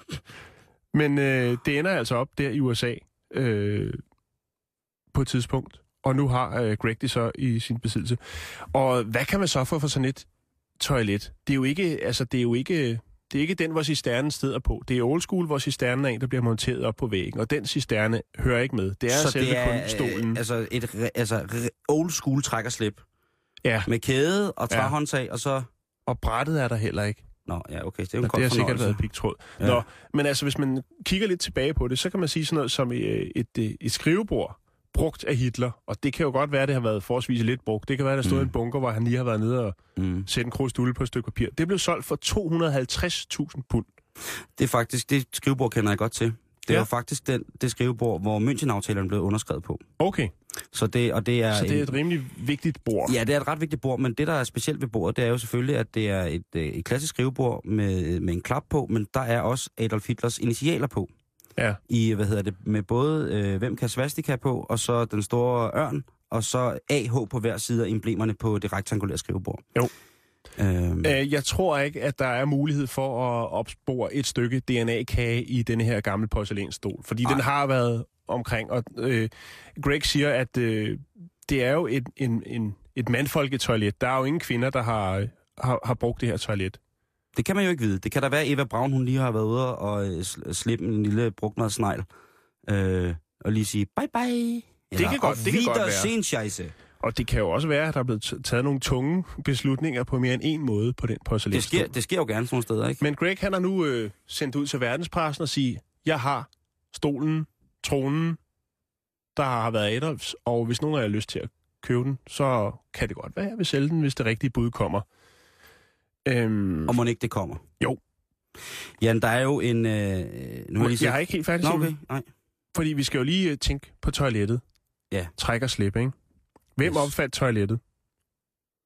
Men øh, det ender altså op der i U S A øh, på et tidspunkt. Og nu har øh, Greg det så i sin besiddelse. Og hvad kan man så få for sådan et toilet? Det er jo ikke, altså det er jo ikke, det er ikke den, hvor cisternen steder på. Det er old school, hvor cisternen er en, der bliver monteret op på væggen. Og den cisterne hører ikke med. Det er så selve det er, kun stolen. Øh, altså et altså, old school trækkerslip. Ja. Med kæde og træhåndtag, og så... Og brættet er der heller ikke. Nå, ja, okay. Det er jo en det har sikkert været pigtråd. Ja. Nå, men altså, hvis man kigger lidt tilbage på det, så kan man sige sådan noget som et, et, et skrivebord brugt af Hitler. Og det kan jo godt være, at det har været forholdsvis lidt brugt. Det kan være, at der stod mm. en bunker, hvor han lige har været nede og mm. sætte en krusdulle på et stykke papir. Det blev solgt for to hundrede og halvtreds tusind pund. Det er faktisk, det skrivebord kender jeg godt til. Det ja. var faktisk den, det skrivebord, hvor München-aftalen blev underskrevet på. Okay. Så det, og det er så det er et rimelig vigtigt bord? Ja, det er et ret vigtigt bord, men det, der er specielt ved bordet, det er jo selvfølgelig, at det er et, et klassisk skrivebord med, med en klap på, men der er også Adolf Hitlers initialer på. Ja. I, hvad hedder det, med både, øh, hvem kan svastika på, og så den store ørn, og så A H på hver side af emblemerne på det rektangulære skrivebord. Jo. Øhm. Jeg tror ikke, at der er mulighed for at opspore et stykke D N A-kage i denne her gamle porcelænsstol, fordi Ej. den har været omkring, og øh, Greg siger, at øh, det er jo et, en, en, et mandfolketoilet. Der er jo ingen kvinder, der har, har, har brugt det her toilet. Det kan man jo ikke vide. Det kan da være, Eva Braun, hun lige har været ude og øh, slippe en lille brugtmadsnegl, øh, og lige sige bye bye. Eller, det kan godt, det kan godt være. Sen scheisse. Og det kan jo også være, at der er blevet taget nogle tunge beslutninger på mere end en måde på den porcelænsstol. Det sker, det sker jo gerne sådan nogle steder, ikke? Men Greg, han har nu øh, sendt ud til verdenspressen og sige, jeg har stolen, tronen, der har været Adolfs, og hvis nogen af jer har lyst til at købe den, så kan det godt være, at jeg vil sælge den, hvis det rigtige bud kommer. Øhm... Og må ikke det kommer? Jo. Jan, der er jo en... Øh, nu jeg, jeg er ikke helt færdig, Nå, okay. Nej. Fordi vi skal jo lige tænke på toilettet. Ja. Træk og slip, ikke? Hvem yes. opfandt toilettet?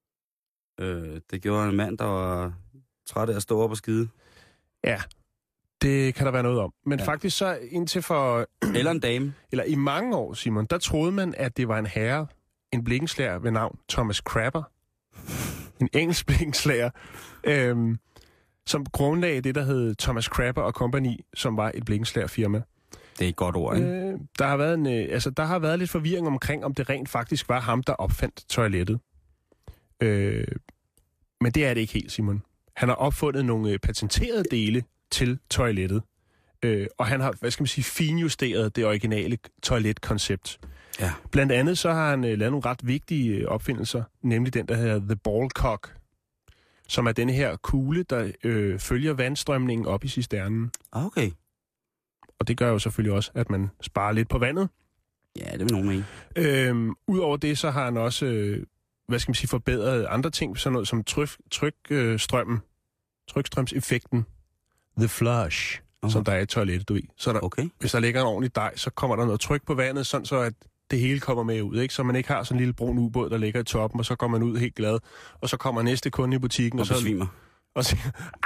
Øh, det gjorde en mand, der var træt af at stå op og skide. Ja. Det kan der være noget om. Men ja. faktisk så indtil for... Eller en dame. Eller i mange år, Simon, der troede man, at det var en herre, en blikkenslager ved navn Thomas Crapper. En engelsk blikkenslager, øhm, som grundlagde det, der hed Thomas Crapper og Company, som var et blikkenslagerfirma. Det er et godt ord, ikke? Øh, der, har været en, øh, altså, der har været lidt forvirring omkring, om det rent faktisk var ham, der opfandt toilettet. Øh, men det er det ikke helt, Simon. Han har opfundet nogle øh, patenterede dele til toilettet. Øh, og han har, hvad skal man sige, finjusteret det originale toiletkoncept. Ja. Blandt andet så har han øh, lavet nogle ret vigtige øh, opfindelser, nemlig den, der hedder The Ballcock, som er denne her kugle, der øh, følger vandstrømningen op i cisternen. Okay. Og det gør jo selvfølgelig også, at man sparer lidt på vandet. Ja, det vil nogen mene. Øhm, Udover det, så har han også, øh, hvad skal man sige, forbedret andre ting, sådan noget som tryk, trykstrømmen, øh, trykstrømseffekten, the flush, uh-huh. som der er i toilettet, du ved. Så der, okay. Hvis der ligger en ordentlig dej, så kommer der noget tryk på vandet, sådan så at det hele kommer med ud, ikke? Så man ikke har sådan en lille brun ubåd, der ligger i toppen, og så kommer man ud helt glad, og så kommer næste kunde i butikken, og, og så... besvimer. Og siger,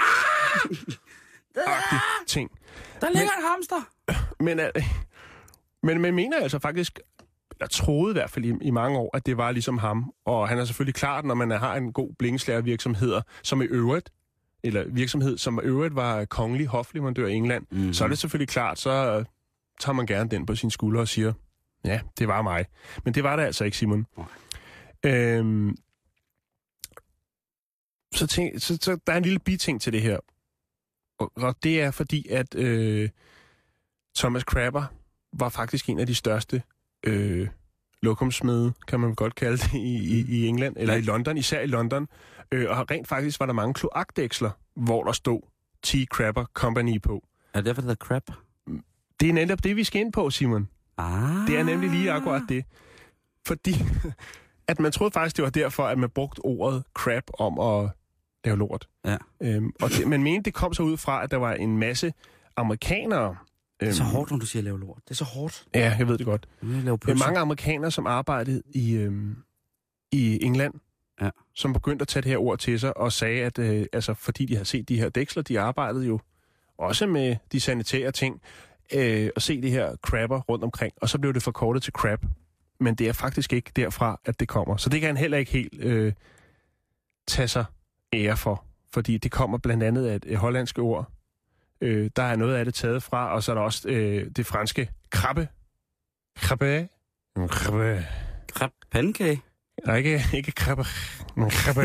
ah! ting. Der ligger men, en hamster! Men, uh, men man mener altså faktisk, eller troede i hvert fald i, i mange år, at det var ligesom ham. Og han er selvfølgelig klart, når man har en god blikkenslagervirksomhed, som i øvrigt, eller virksomhed, som i øvrigt var kongelig hofleverandør i England, mm-hmm. så er det selvfølgelig klart, så uh, tager man gerne den på sine skuldre og siger, ja, det var mig. Men det var det altså ikke, Simon. Oh. Øhm, så, tænk, så, så der er en lille biting til det her. Og, og det er fordi, at øh, Thomas Crapper var faktisk en af de største øh, lokumsmede, kan man godt kalde det, i, i, i England, eller i London, især i London. Øh, og rent faktisk var der mange kloakdæksler, hvor der stod T. Crapper Company på. Er det derfor, det hedder crap? Det er netop det, vi skal ind på, Simon. Ah. Det er nemlig lige akkurat det. Fordi at man troede faktisk, det var derfor, at man brugte ordet crap om at lave lort. Ja. Øhm, og det, man mente, det kom så ud fra, at der var en masse amerikanere. Det er så øhm, hårdt, når du siger lave lort. Det er så hårdt. Ja, jeg ved det godt. Lave Det er mange amerikanere, som arbejdede i, øhm, i England, ja. som begyndte at tage det her ord til sig og sagde, at øh, altså, fordi de har set de her dæksler, de arbejdede jo også med de sanitære ting, øh, og se det her crapper rundt omkring. Og så blev det forkortet til crap. Men det er faktisk ikke derfra, at det kommer. Så det kan han heller ikke helt øh, tage sig ære for. Fordi det kommer blandt andet af et, et hollandske ord. Øh, der er noget af det taget fra, og så er der også øh, det franske krabbe. Krabbe. Krabbe. Krab pandekage? Nej, ikke, ikke krabbe. Men krabbe.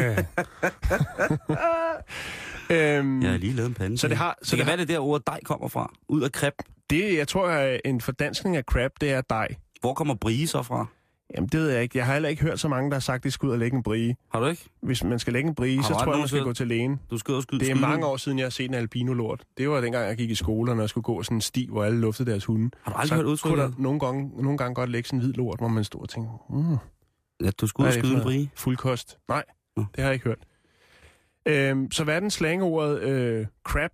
øhm, jeg har lige lavet en pandekage. Så det har, så det kan det være, det der ord dej kommer fra. Ud af krab. Det, jeg tror, er en fordanskning af crab, det er dej. Hvor kommer brie så fra? Jamen, det ved jeg ikke. Jeg har heller ikke hørt så mange, der har sagt, at de skal ud og lægge en brie. Har du ikke? Hvis man skal lægge en brie, så tror jeg, man skal gå til lægen. Du skal også skyde. Det er mange år siden, jeg har set en albino-lort. Det var dengang, jeg gik i skole, og jeg skulle gå sådan en sti, hvor alle luftede deres hunde. Har du aldrig så hørt udtrykket? Så kunne der nogle gange, nogle gange godt lægge sådan en hvid lort, hvor man stod og tænkte, mm, ja, du skulle ud og skyde en brie? Fuldkost. Nej, mm. det har jeg ikke hørt. Øhm, så hvad er den slangeordet øh, crap?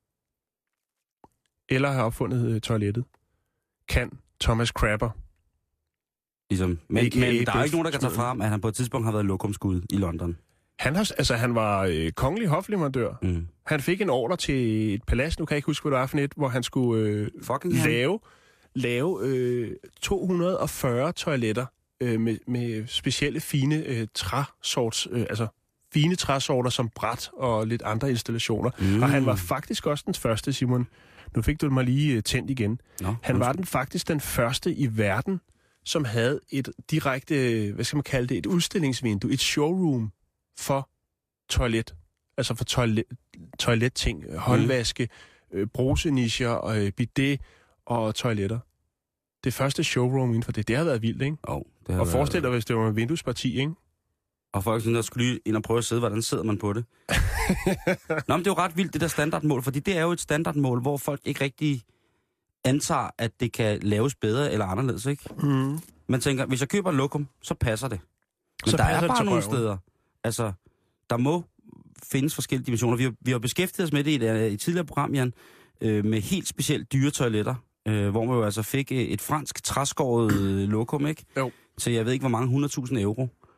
Eller har opfundet øh, toilettet? Kan Thomas Crapper. Ligesom. Men, men der er ikke nogen, der kan tage frem, at han på et tidspunkt har været lokumskud i London. Han, har, altså, han var øh, kongelig hofleverandør. Mm. Han fik en ordre til et palads, nu kan jeg ikke huske, hvad det var for et, hvor han skulle øh, lave, lave øh, to hundrede og fyrre toiletter øh, med, med specielle fine øh, træsorts, øh, altså fine træsorter som bræt og lidt andre installationer. Mm. Og han var faktisk også den første, Simon. Nu fik du mig lige øh, tændt igen. Nå, han var den faktisk den første i verden, som havde et direkte, hvad skal man kalde det, et udstillingsvindue, et showroom for toilet. Altså for toilet, toiletting, mm. håndvaske, øh, brusenischer, øh, bidet og toiletter. Det første showroom inden for det, det har været vildt, ikke? Oh, det har og været... forestil dig, hvis det var en vinduesparti, ikke? Og folk synes, der skulle lige ind og prøve at sidde, hvordan sidder man på det? Nå, men det er jo ret vildt, det der standardmål, fordi det er jo et standardmål, hvor folk ikke rigtig antager, at det kan laves bedre eller anderledes, ikke? Mm. Man tænker, hvis jeg køber et lokum, så passer det. Men så der er bare nogle røven. Steder. Altså, der må findes forskellige dimensioner. Vi har, vi har beskæftiget os med det i et, et tidligere program, Jan, øh, med helt specielt dyre toiletter, øh, hvor man jo altså fik et fransk træskåret øh, lokum, ikke? Jo. Så jeg ved ikke, hvor mange hundrede tusind euro.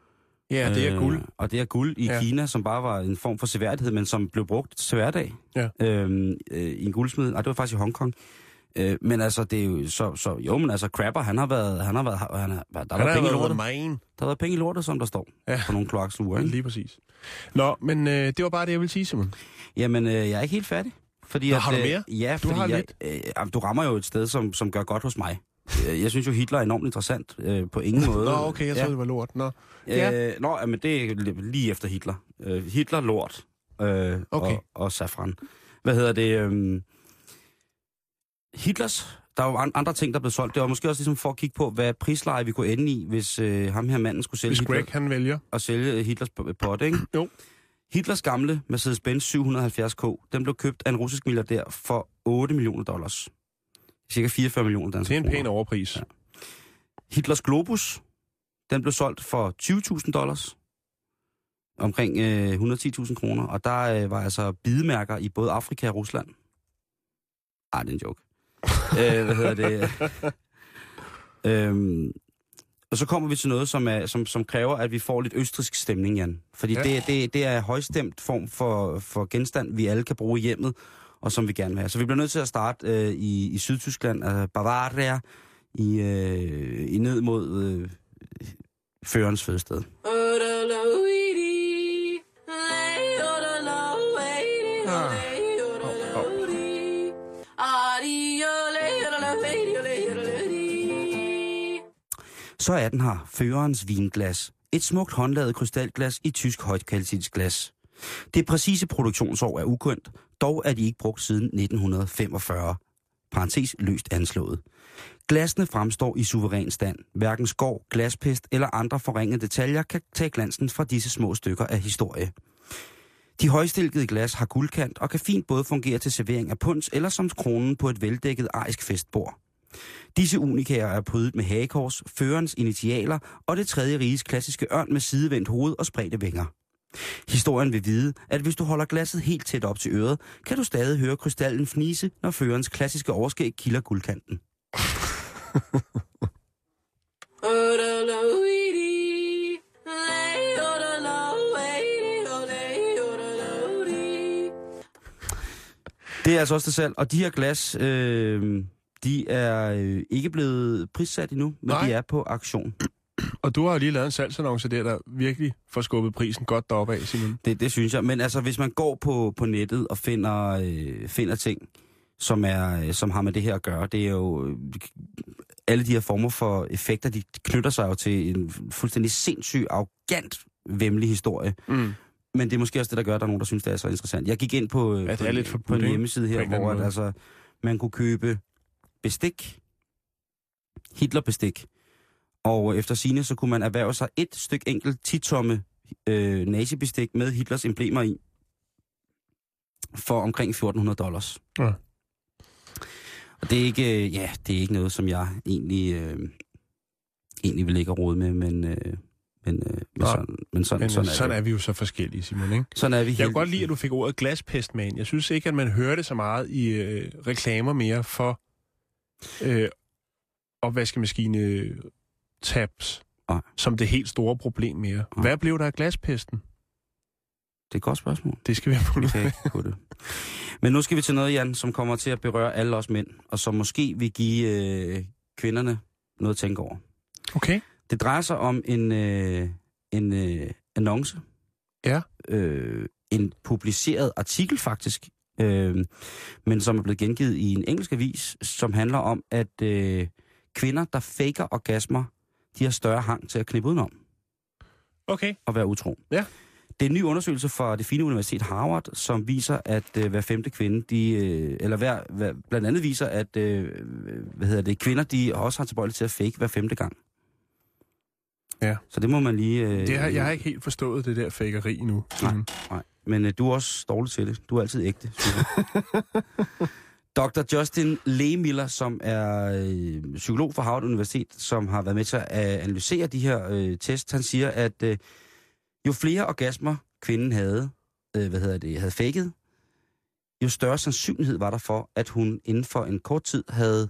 Ja, det er guld. Øh, og det er guld i ja. Kina, som bare var en form for seværdighed, men som blev brugt til hverdag. Ja. Øhm, øh, i en guldsmed. Nej, det var faktisk i Hongkong. Øh, men altså, det er jo så, så jo, men altså, Crapper, han har været, han har været, han har, der har været penge i lortet. Der har været penge i lortet, som der står ja. på nogle kloaksuger, ikke? Lige præcis. Nå, men øh, det var bare det, jeg ville sige, Simon. Jamen, øh, jeg er ikke helt færdig. Fordi Nå, at, har du mere? Øh, ja, du fordi har jeg, lidt. Øh, du rammer jo et sted, som, som gør godt hos mig. Jeg synes jo, Hitler er enormt interessant øh, på ingen måde. Nå, okay, jeg troede, ja. det var lort. Nå, ja. øh, nå men det er lige efter Hitler. Øh, Hitler, lort øh, okay. og, og safran. Hvad hedder det? Øh, Hitlers... Der er jo andre ting, der blev solgt. Det var måske også ligesom for at kigge på, hvad prisleje vi kunne ende i, hvis øh, ham her manden skulle sælge hvis Hitler. Greg, han vælger. Og sælge Hitlers pot, ikke? Jo. Hitlers gamle Mercedes-Benz syv hundrede og halvfjerds K, den blev købt af en russisk milliardær for otte millioner dollars. Cirka fireogfyrre millioner danske kroner. Det er en pæn overpris. Ja. Hitlers Globus, den blev solgt for tyve tusind dollars. Omkring øh, et hundrede og ti tusind kroner. Og der øh, var altså bidemærker i både Afrika og Rusland. Ej, det er en joke. øh, hvad hedder det? øhm, og så kommer vi til noget, som, er, som, som kræver, at vi får lidt østrigsk stemning, Jan. Fordi ja. det, det, det er en højstemt form for, for genstand, vi alle kan bruge i hjemmet, og som vi gerne vil have. Så vi bliver nødt til at starte øh, i, i Sydtyskland, altså Bavaria, i, øh, i ned mod øh, førerens fødested. Så er den her, førerens vinglas. Et smukt håndlavet krystalglas i tysk højtkvalitetsglas. Det præcise produktionsår er ukendt, dog er de ikke brugt siden nitten femogfyrre. Parentes løst anslået. Glasene fremstår i suveræn stand. Hverken skår, glaspest eller andre forringede detaljer kan tage glansen fra disse små stykker af historie. De højstilkede glas har guldkant og kan fint både fungere til servering af punch eller som kronen på et veldækket arisk festbord. Disse unikaer er prydet med hagekors, førerens initialer og det tredje riges klassiske ørn med sidevendt hoved og spredte vinger. Historien vil vide, at hvis du holder glasset helt tæt op til øret, kan du stadig høre krystallen fnise, når førerens klassiske overskæg kilder guldkanten. Det er altså også det selv, og de her glas, øh, de er øh, ikke blevet prissat endnu, men Nej. de er på auktion. Og du har lige lavet en salgsannonce der, der virkelig får skubbet prisen godt deroppe af, Simon. Det, det synes jeg, men altså hvis man går på, på nettet og finder, øh, finder ting, som, er, som har med det her at gøre, det er jo... Øh, alle de her former for effekter, de knytter sig jo til en fuldstændig sindssyg, arrogant, væmmelig historie. Mm. Men det er måske også det, der gør, at der er nogen, der synes, det er så interessant. Jeg gik ind på, ja, på, en, på en hjemmeside her, hvor at, altså, man kunne købe bestik, Hitlerbestik, og efter sigende, så kunne man erhverve sig et stykke enkelt ti-tomme øh, nazibestik med Hitlers emblemer i, for omkring fjorten hundrede dollars. Ja. Og det er ikke, ja, det er ikke noget, som jeg egentlig, øh, egentlig vil lægge råd med, men... Øh, Men, øh, men, sådan, men, sådan, men sådan, sådan er, er vi jo så forskellige, Simon, ikke? Sådan er vi helt... Jeg kan godt lide, at du fik ordet glaspest med ind. Jeg synes ikke, at man hører det så meget i øh, reklamer mere for øh, opvaskemaskine tabs, Ej. som det helt store problem mere. Ej. Hvad blev der af glaspesten? Det er et godt spørgsmål. Det skal vi have på okay, det. Men nu skal vi til noget, Jan, som kommer til at berøre alle os mænd, og som måske vil give øh, kvinderne noget at tænke over. Okay. Det drejer sig om en, øh, en øh, annonce. Ja. Øh, en publiceret artikel faktisk, øh, men som er blevet gengivet i en engelsk avis, som handler om, at øh, kvinder, der faker orgasmer, de har større hang til at knippe udenom. Okay. Og være utro. Ja. Det er en ny undersøgelse fra det fine universitet Harvard, som viser, at øh, hver femte kvinde, de, øh, eller hver, hver, blandt andet viser, at øh, hvad hedder det, kvinder, de også har tilbøjelighed til at fake hver femte gang. Ja. Så det må man lige... Øh, det har, jeg har ikke helt forstået det der fakeri nu. Nej, nej. Men øh, du er også dårlig til det. Du er altid ægte, synes jeg. doktor Justin Lehmiller, som er øh, psykolog fra Harvard Universitet, som har været med til at analysere de her øh, tests, han siger, at øh, jo flere orgasmer kvinden havde, øh, hvad hedder det, havde faket, jo større sandsynlighed var der for, at hun inden for en kort tid havde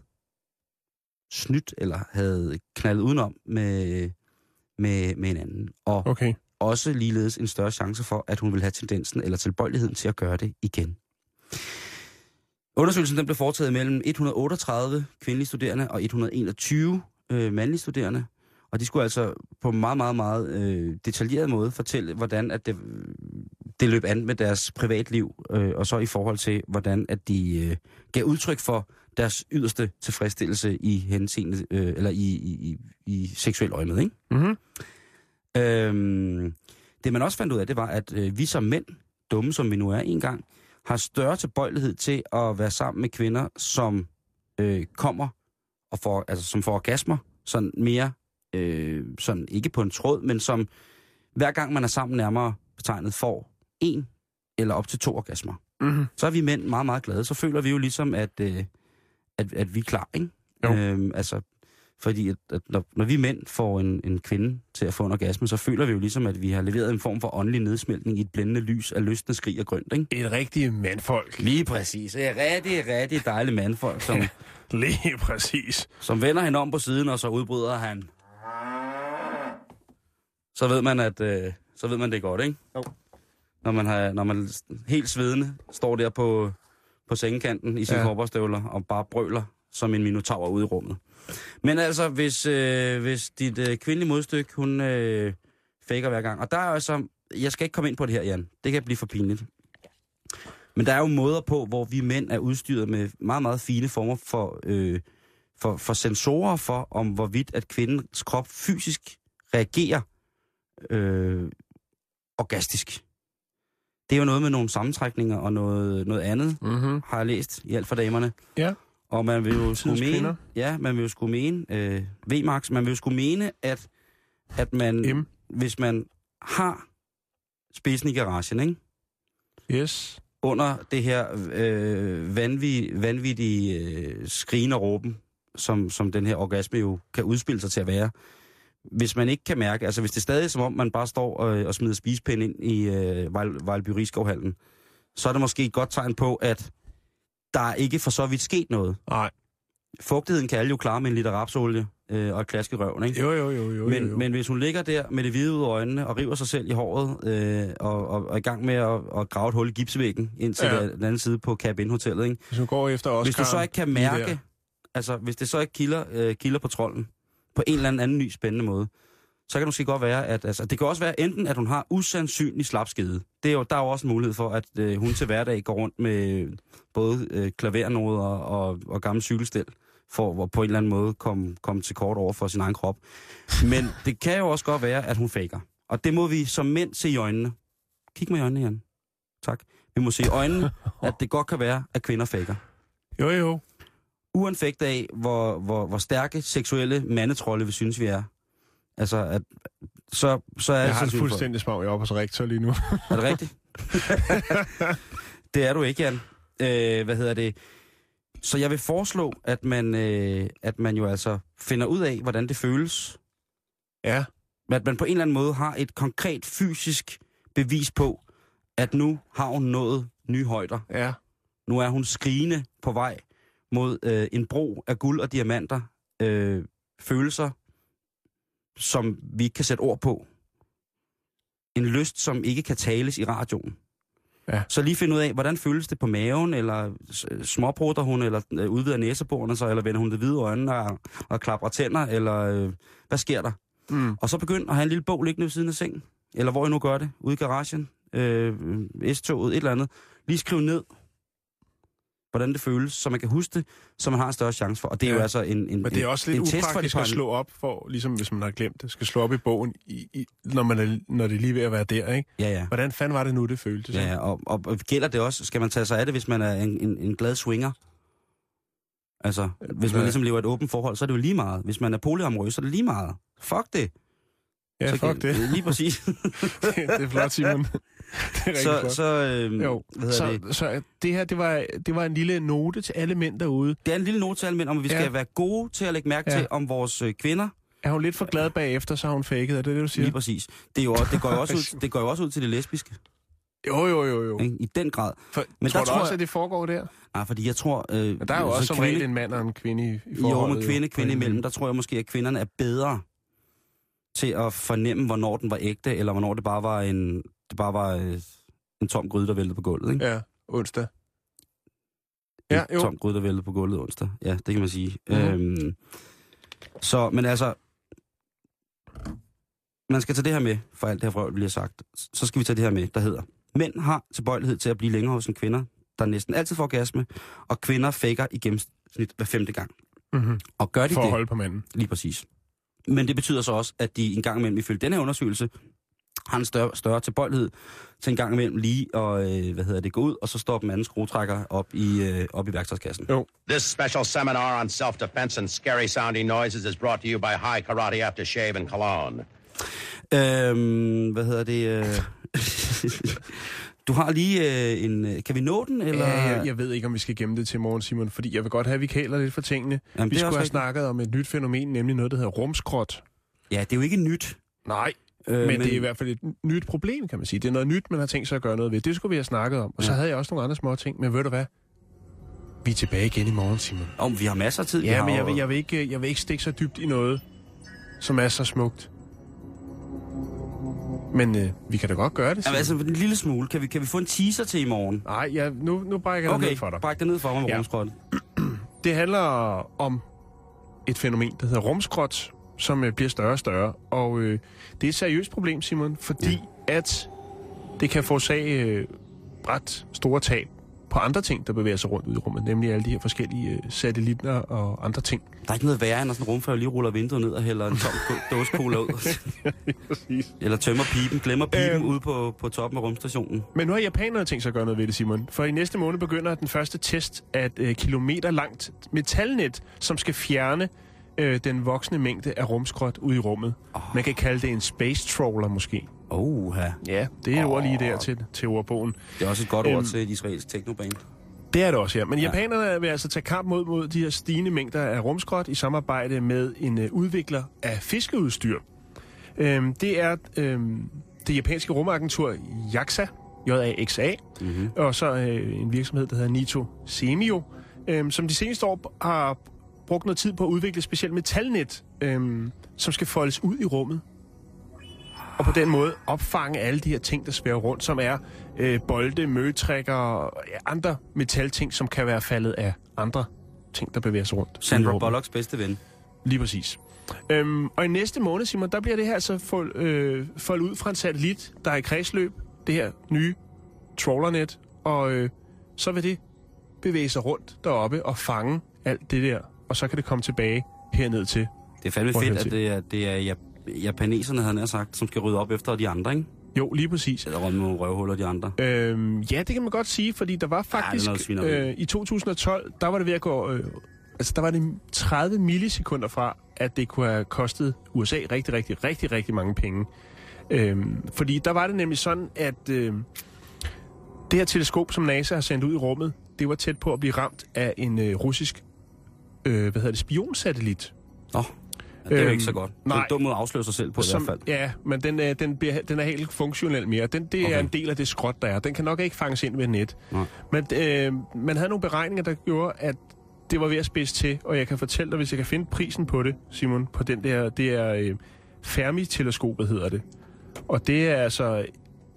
snydt eller havde knaldet udenom med... Med, med hinanden. Og okay. også ligeledes en større chance for, at hun vil have tendensen eller tilbøjeligheden til at gøre det igen. Undersøgelsen den blev foretaget mellem et hundrede otteogtredive kvindelige studerende og et hundrede enogtyve øh, mandlige studerende. Og de skulle altså på en meget, meget, meget øh, detaljeret måde fortælle, hvordan at det, det løb an med deres privatliv, øh, og så i forhold til, hvordan at de øh, gav udtryk for deres yderste tilfredsstillelse i henseende, øh, eller i, i, i, i seksuel øjemed, ikke? Mm-hmm. Øhm, det man også fandt ud af, det var, at øh, vi som mænd, dumme som vi nu er engang, har større tilbøjelighed til at være sammen med kvinder, som øh, kommer og får, altså som får orgasmer, sådan mere, øh, sådan ikke på en tråd, men som hver gang man er sammen nærmere betegnet får en eller op til to orgasmer. Mm-hmm. Så er vi mænd meget, meget glade. Så føler vi jo ligesom, at, øh, at, at vi er klar, ikke? Øhm, altså, fordi at, at når, når vi mænd får en, en kvinde til at få en orgasme, så føler vi jo ligesom, at vi har leveret en form for åndelig nedsmeltning i et blændende lys af lystende skrig og grønt, ikke? Et rigtigt mandfolk. Lige præcis. Et rigtig, rigtig dejligt mandfolk, som, Lige præcis. som vender hende om på siden, og så udbryder han. Så ved man, at øh, så ved man, det er godt, ikke? Jo. Når man, har, når man helt svedende står der på, på sengekanten i sine Ja. korperstøvler og bare brøler som en minotaur ude i rummet. Men altså, hvis, øh, hvis dit øh, kvindelige modstykke, hun øh, faker hver gang. Og der er altså, jeg skal ikke komme ind på det her, Jan. Det kan blive for pinligt. Men der er jo måder på, hvor vi mænd er udstyret med meget, meget fine former for, øh, for, for sensorer for, om hvorvidt at kvindens krop fysisk reagerer øh, orgastisk. Det er jo noget med nogle sammentrækninger og noget, noget andet, Mm-hmm. har jeg læst i alt for damerne. Ja. Og man vil jo skulle Tidskvinder. mene, ja, man vil jo skulle mene, øh, V-Max, man vil jo skulle mene, at, at man, M. hvis man har spidsen i garagen, ikke? Yes. Under det her øh, vanvittige, vanvittige øh, skrigen og råben, som, som den her orgasme jo kan udspille sig til at være. Hvis man ikke kan mærke, altså hvis det er stadig som om, man bare står og, og smider spisepinde ind i øh, Vejlby Rigskovhallen, så er det måske et godt tegn på, at der er ikke for så vidt sket noget. Nej. Fugtigheden kan alle jo klare med en liter rapsolie øh, og et klask i røven, ikke? Jo, jo, jo, jo. Men, jo, jo. men hvis hun ligger der med det hvide ud af øjnene og river sig selv i håret øh, og, og, og er i gang med at, at grave et hul i gipsvæggen ind til Ja. den anden side på Cabin Hotellet, ikke? Hvis du går efter Oscar, Hvis du så ikke kan lige mærke, der. altså hvis det så ikke kilder, øh, kilder på trolden på en eller anden, anden ny spændende måde, så kan det måske godt være, at altså, det kan også være enten, at hun har usandsynlig slapskede. Det er jo, der er jo også en mulighed for, at øh, hun til hverdag går rundt med både øh, klavernoder og, og, og gamle cykelstel, for at på en eller anden måde komme kom til kort over for sin egen krop. Men det kan jo også godt være, at hun faker. Og det må vi som mænd se i øjnene. Kig mig i øjnene, Jan. Tak. Vi må se i øjnene, at det godt kan være, at kvinder faker. Jo, jo. Uanfægt af, hvor, hvor, hvor stærke seksuelle mandetrolde vi synes, vi er. Altså, at, så, så er Jeg det har det sandsynligt for- fuldstændig smag. Jeg er oppe hos rektor lige nu. Er det rigtigt? Det er du ikke, Jan. Øh, hvad hedder det? Så jeg vil foreslå, at man, øh, at man jo altså finder ud af, hvordan det føles. Ja. At man på en eller anden måde har et konkret fysisk bevis på, at nu har hun nået nye højder. Ja. Nu er hun skrigende på vej mod øh, en bro af guld og diamanter. Øh, følelser, som vi ikke kan sætte ord på. En lyst, som ikke kan tales i radioen. Ja. Så lige finde ud af, hvordan føles det på maven, eller småbrutter hun, eller øh, udvider næseborene sig, eller vender hun det hvide øjne og, og klapper tænder, eller øh, hvad sker der? Mm. Og så begynd at have en lille bog liggende ved siden af sengen, eller hvor I nu gør det, ude i garagen, øh, S-toget, et eller andet. Lige skriv ned, hvordan det føles, så man kan huske det, så man har en større chance for. Og det er Ja. jo altså en, en, Men det er også lidt en test for de upraktisk at par- slå op for, ligesom hvis man har glemt det, skal slå op i bogen, i, i, når, man er, når det er lige ved at være der, ikke? Ja, ja. Hvordan fanden var det nu, det føltes? Ja, ja. Og, og, og gælder det også, skal man tage sig af det, hvis man er en, en, en glad swinger? Altså, hvis man Ja. ligesom lever et åbent forhold, så er det jo lige meget. Hvis man er polyamorøs, så er det lige meget. Fuck det. Ja, så, fuck det. Lige præcis. det er flot, Simon. Det er rigtig så, flot. så, øh, Jo, hvad hedder så, det? så det her, det var, det var en lille note til alle mænd derude. Det er en lille note til alle mænd, om at vi skal Ja. være gode til at lægge mærke Ja. til, om vores øh, kvinder. Er hun lidt for glad bagefter, så har hun faket, er det det, du siger? Lige præcis. Det, er jo, også- det, går jo også ud, det går jo også ud til det lesbiske. Jo, jo, jo, jo. Ikke? I den grad. For, Men men tror der du tror også, jeg- at det foregår der? Nej, fordi jeg tror... Øh, Men der er jo også som kvinde, regel en mand og en kvinde i, i Jo, forholdet. med kvinde, på kvinde en- imellem, der tror jeg måske, at kvinderne er bedre til at fornemme, hvornår den var ægte, eller hvornår det bare var en, det bare var øh, en tom gryde, der væltede på gulvet, ikke? Ja, onsdag. En Ja, jo. tom gryde, der væltede på gulvet onsdag. Ja, det kan man sige. Mhm. Øhm, så, men altså, man skal tage det her med, for alt det her vrøvl, vi lige har sagt. Så skal vi tage det her med, der hedder, mænd har tilbøjelighed til at blive længere hos en kvinder, der næsten altid får orgasme, og kvinder faker i gennemsnit hver femte gang. Mm-hmm. Og gør de For det, at holde på manden. lige præcis. Men det betyder så også, at de en gang imellem, ifølge den her undersøgelse, har en større, større tilbøjelighed til en gang imellem lige at, øh, hvad hedder det, gå ud, og så stoppe en anden skruetrækker op i, øh, op i værktøjskassen. Jo. This special seminar on self-defense and scary sounding noises is brought to you by High Karate Aftershave and Cologne. Øhm, hvad hedder det? Øh... Du har lige øh, en... Kan vi nå den, eller? Ja, jeg, jeg ved ikke, om vi skal gemme det til morgen, Simon, fordi jeg vil godt have, at vi kæler lidt for tingene. Jamen, vi det er skulle også have rigtigt. snakket om et nyt fænomen, nemlig noget, der hedder rumskrot. Ja, det er jo ikke nyt. Nej, Øh, men, men det er i hvert fald et nyt problem, kan man sige. Det er noget nyt, man har tænkt sig at gøre noget ved. Det skulle vi have snakket om. Og så Ja. havde jeg også nogle andre små ting. Men ved du hvad? Vi er tilbage igen i morgen, Simon. Om vi har masser af tid. Vi Ja, har men jeg jo- vil, jeg, vil ikke, jeg vil ikke stikke så dybt i noget, som er så smukt. Men øh, vi kan da godt gøre det, Jamen, Simon. altså, en lille smule. Kan vi, kan vi få en teaser til i morgen? Nej, ja, nu, nu brækker jeg det Okay, ned for dig. bræk det ned for mig med Ja. rumskrot. Det handler om et fænomen, der hedder rumskrot, som øh, bliver større og større. Og øh, det er et seriøst problem, Simon, fordi ja. at det kan forårsage øh, ret store tab på andre ting, der bevæger sig rundt ud i rummet. Nemlig alle de her forskellige øh, satellitter og andre ting. Der er ikke noget værre, end at sådan en rumfærge lige ruller vinduet ned og hælder en tom ko- dåse cola ud. Præcis. Eller tømmer pipen, glemmer pipen Øhm. ude på, på toppen af rumstationen. Men nu har japanerne tænkt sig at gøre noget ved det, Simon. For i næste måned begynder den første test af et øh, kilometer langt metalnet, som skal fjerne øh, den voksende mængde af rumskrot ud i rummet. Oh. Man kan kalde det en space trawler måske. Oh, ja. Ja, det er et Åh. ord lige der til, til ordbogen. Det er også et godt Øhm. ord til et israelsk teknoband. Det er det også, ja. Men Ja. japanerne vil altså tage kamp mod, mod de her stigende mængder af rumskrot i samarbejde med en øh, udvikler af fiskeudstyr. Øhm, det er øhm, det japanske rumagentur JAXA, J A X A, Mm-hmm. og så øh, en virksomhed, der hedder Nito Semio, øhm, som de seneste år har brugt noget tid på at udvikle et specielt metalnet, øhm, som skal foldes ud i rummet. Og på den måde opfange alle de her ting, der svæver rundt, som er øh, bolde, møgetrækker og ja, andre metalting, som kan være faldet af andre ting, der bevæger sig rundt. ude i Sandra rummet. Bullocks bedste ven. Lige præcis. Øhm, og i næste måned, Simon, der bliver det her altså fold, øh, foldet ud fra en satellit, der er i kredsløb, det her nye trawlernet, og øh, så vil det bevæge sig rundt deroppe og fange alt det der, og så kan det komme tilbage herned til. Det er fandme Hvor fedt, hen at til? det er, det er jap- japaneserne, havde han sagt, som skal rydde op efter de andre, ikke? Jo, lige præcis. Eller rundt med røvhuller de andre. Øhm, ja, det kan man godt sige, fordi der var faktisk noget svineri. øh, i to tusind og tolv, der var det ved at gå, øh, altså der var det tredive millisekunder fra, at det kunne have kostet U S A rigtig, rigtig, rigtig, rigtig mange penge. Øhm, fordi der var det nemlig sådan, at øh, det her teleskop, som NASA har sendt ud i rummet, det var tæt på at blive ramt af en øh, russisk, øh, hvad hedder det, spionsatellit. Nå, ja, det er jo Øhm, ikke så godt. Det er nej. en dum måde at afsløre sig selv på i hvert fald. Ja, men den, er, den, bliver, den er helt funktionel mere. Den, det Okay. er en del af det skrot, der er. Den kan nok ikke fanges ind ved net. Nej. Men øh, man havde nogle beregninger, der gjorde, at det var ved at spidse til, og jeg kan fortælle dig, hvis jeg kan finde prisen på det, Simon, på den der, det er øh, Fermi-teleskopet hedder det. Og det er altså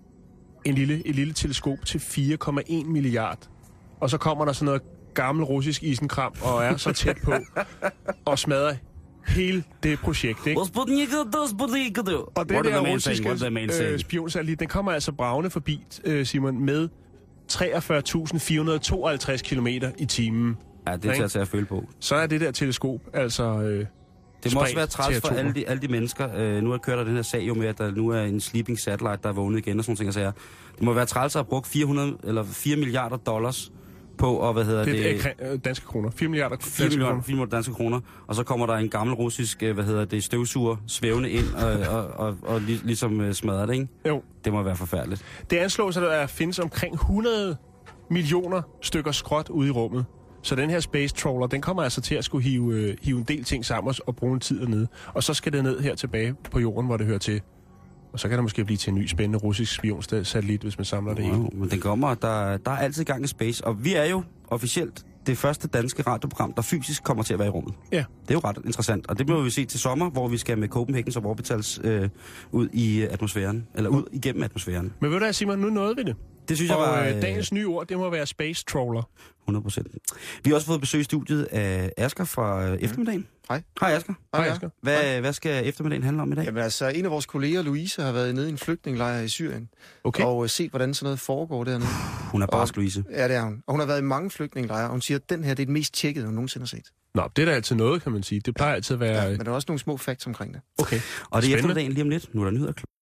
en lille, et lille teleskop til fire komma en milliard. Og så kommer der sådan noget gammel russisk isenkram, og er så tæt på, og smadrer hele det projekt, ikke? Og det der russiske øh, spionsatellit, den kommer altså bravende forbi, øh, Simon, med treogfyrre tusind fire hundrede og tooghalvtreds kilometer i timen. Ja, det er til at tage at føle på. Så er det der teleskop altså øh, Det må også spredt være til træls for atomer. alle de, alle de mennesker. Øh, nu har kørt der den her sag jo med, at der nu er en sleeping satellite, der er vågnet igen og sådan nogle ting. Altså, det må være træls at have brugt fire hundrede eller fire milliarder dollars på, og hvad hedder det? Det er kre- øh, danske kroner. fire milliarder fire danske milliarder, kroner. fire milliarder danske kroner, og så kommer der en gammel russisk, øh, hvad hedder det, støvsuger svævende ind og, og, og, og lig, ligesom øh, smadrer det, ikke? Jo. Det må være forfærdeligt. Det anslås, at der findes omkring hundrede millioner stykker skrot ude i rummet. Så den her space trawler, den kommer altså til at skulle hive, øh, hive en del ting sammen og bruge en tid dernede. Og så skal det ned her tilbage på jorden, hvor det hører til. Og så kan det måske blive til en ny spændende russisk spionsatellit, hvis man samler det hele. Wow, men den kommer, der, der er altid gang i space, og vi er jo officielt det første danske radioprogram, der fysisk kommer til at være i rummet. Ja. Det er jo ret interessant, og det må vi se til sommer, hvor vi skal med Copenhagen som Orbitals øh, ud i atmosfæren, eller ud igennem atmosfæren. Men ved du hvad, Simon, nu nåede vi det. Det synes og jeg var... Øh, dagens nye ord, det må være Space Trawler. hundrede procent. Vi har også fået besøg i studiet af Asger fra øh, eftermiddagen. Hej. Hej Asger. Hej Asger. Hvad, hvad skal eftermiddagen handle om i dag? Jamen altså, en af vores kolleger, Louise, har været nede i en flygtningelejr i Syrien. Okay. Og uh, set, hvordan sådan noget foregår dernede. Hun er barsk, Louise. Ja, det er hun. Og hun har været i mange flygtningelejre, og hun siger, at den her det er den mest tjekkede, hun nogensinde har set. Nå, det er da altid noget, kan man sige. Det plejer altid at være... Ja, men der er også nogle små facts omkring det. Okay. Og det er eftermiddagen lige om lidt. Nu er der nyheder.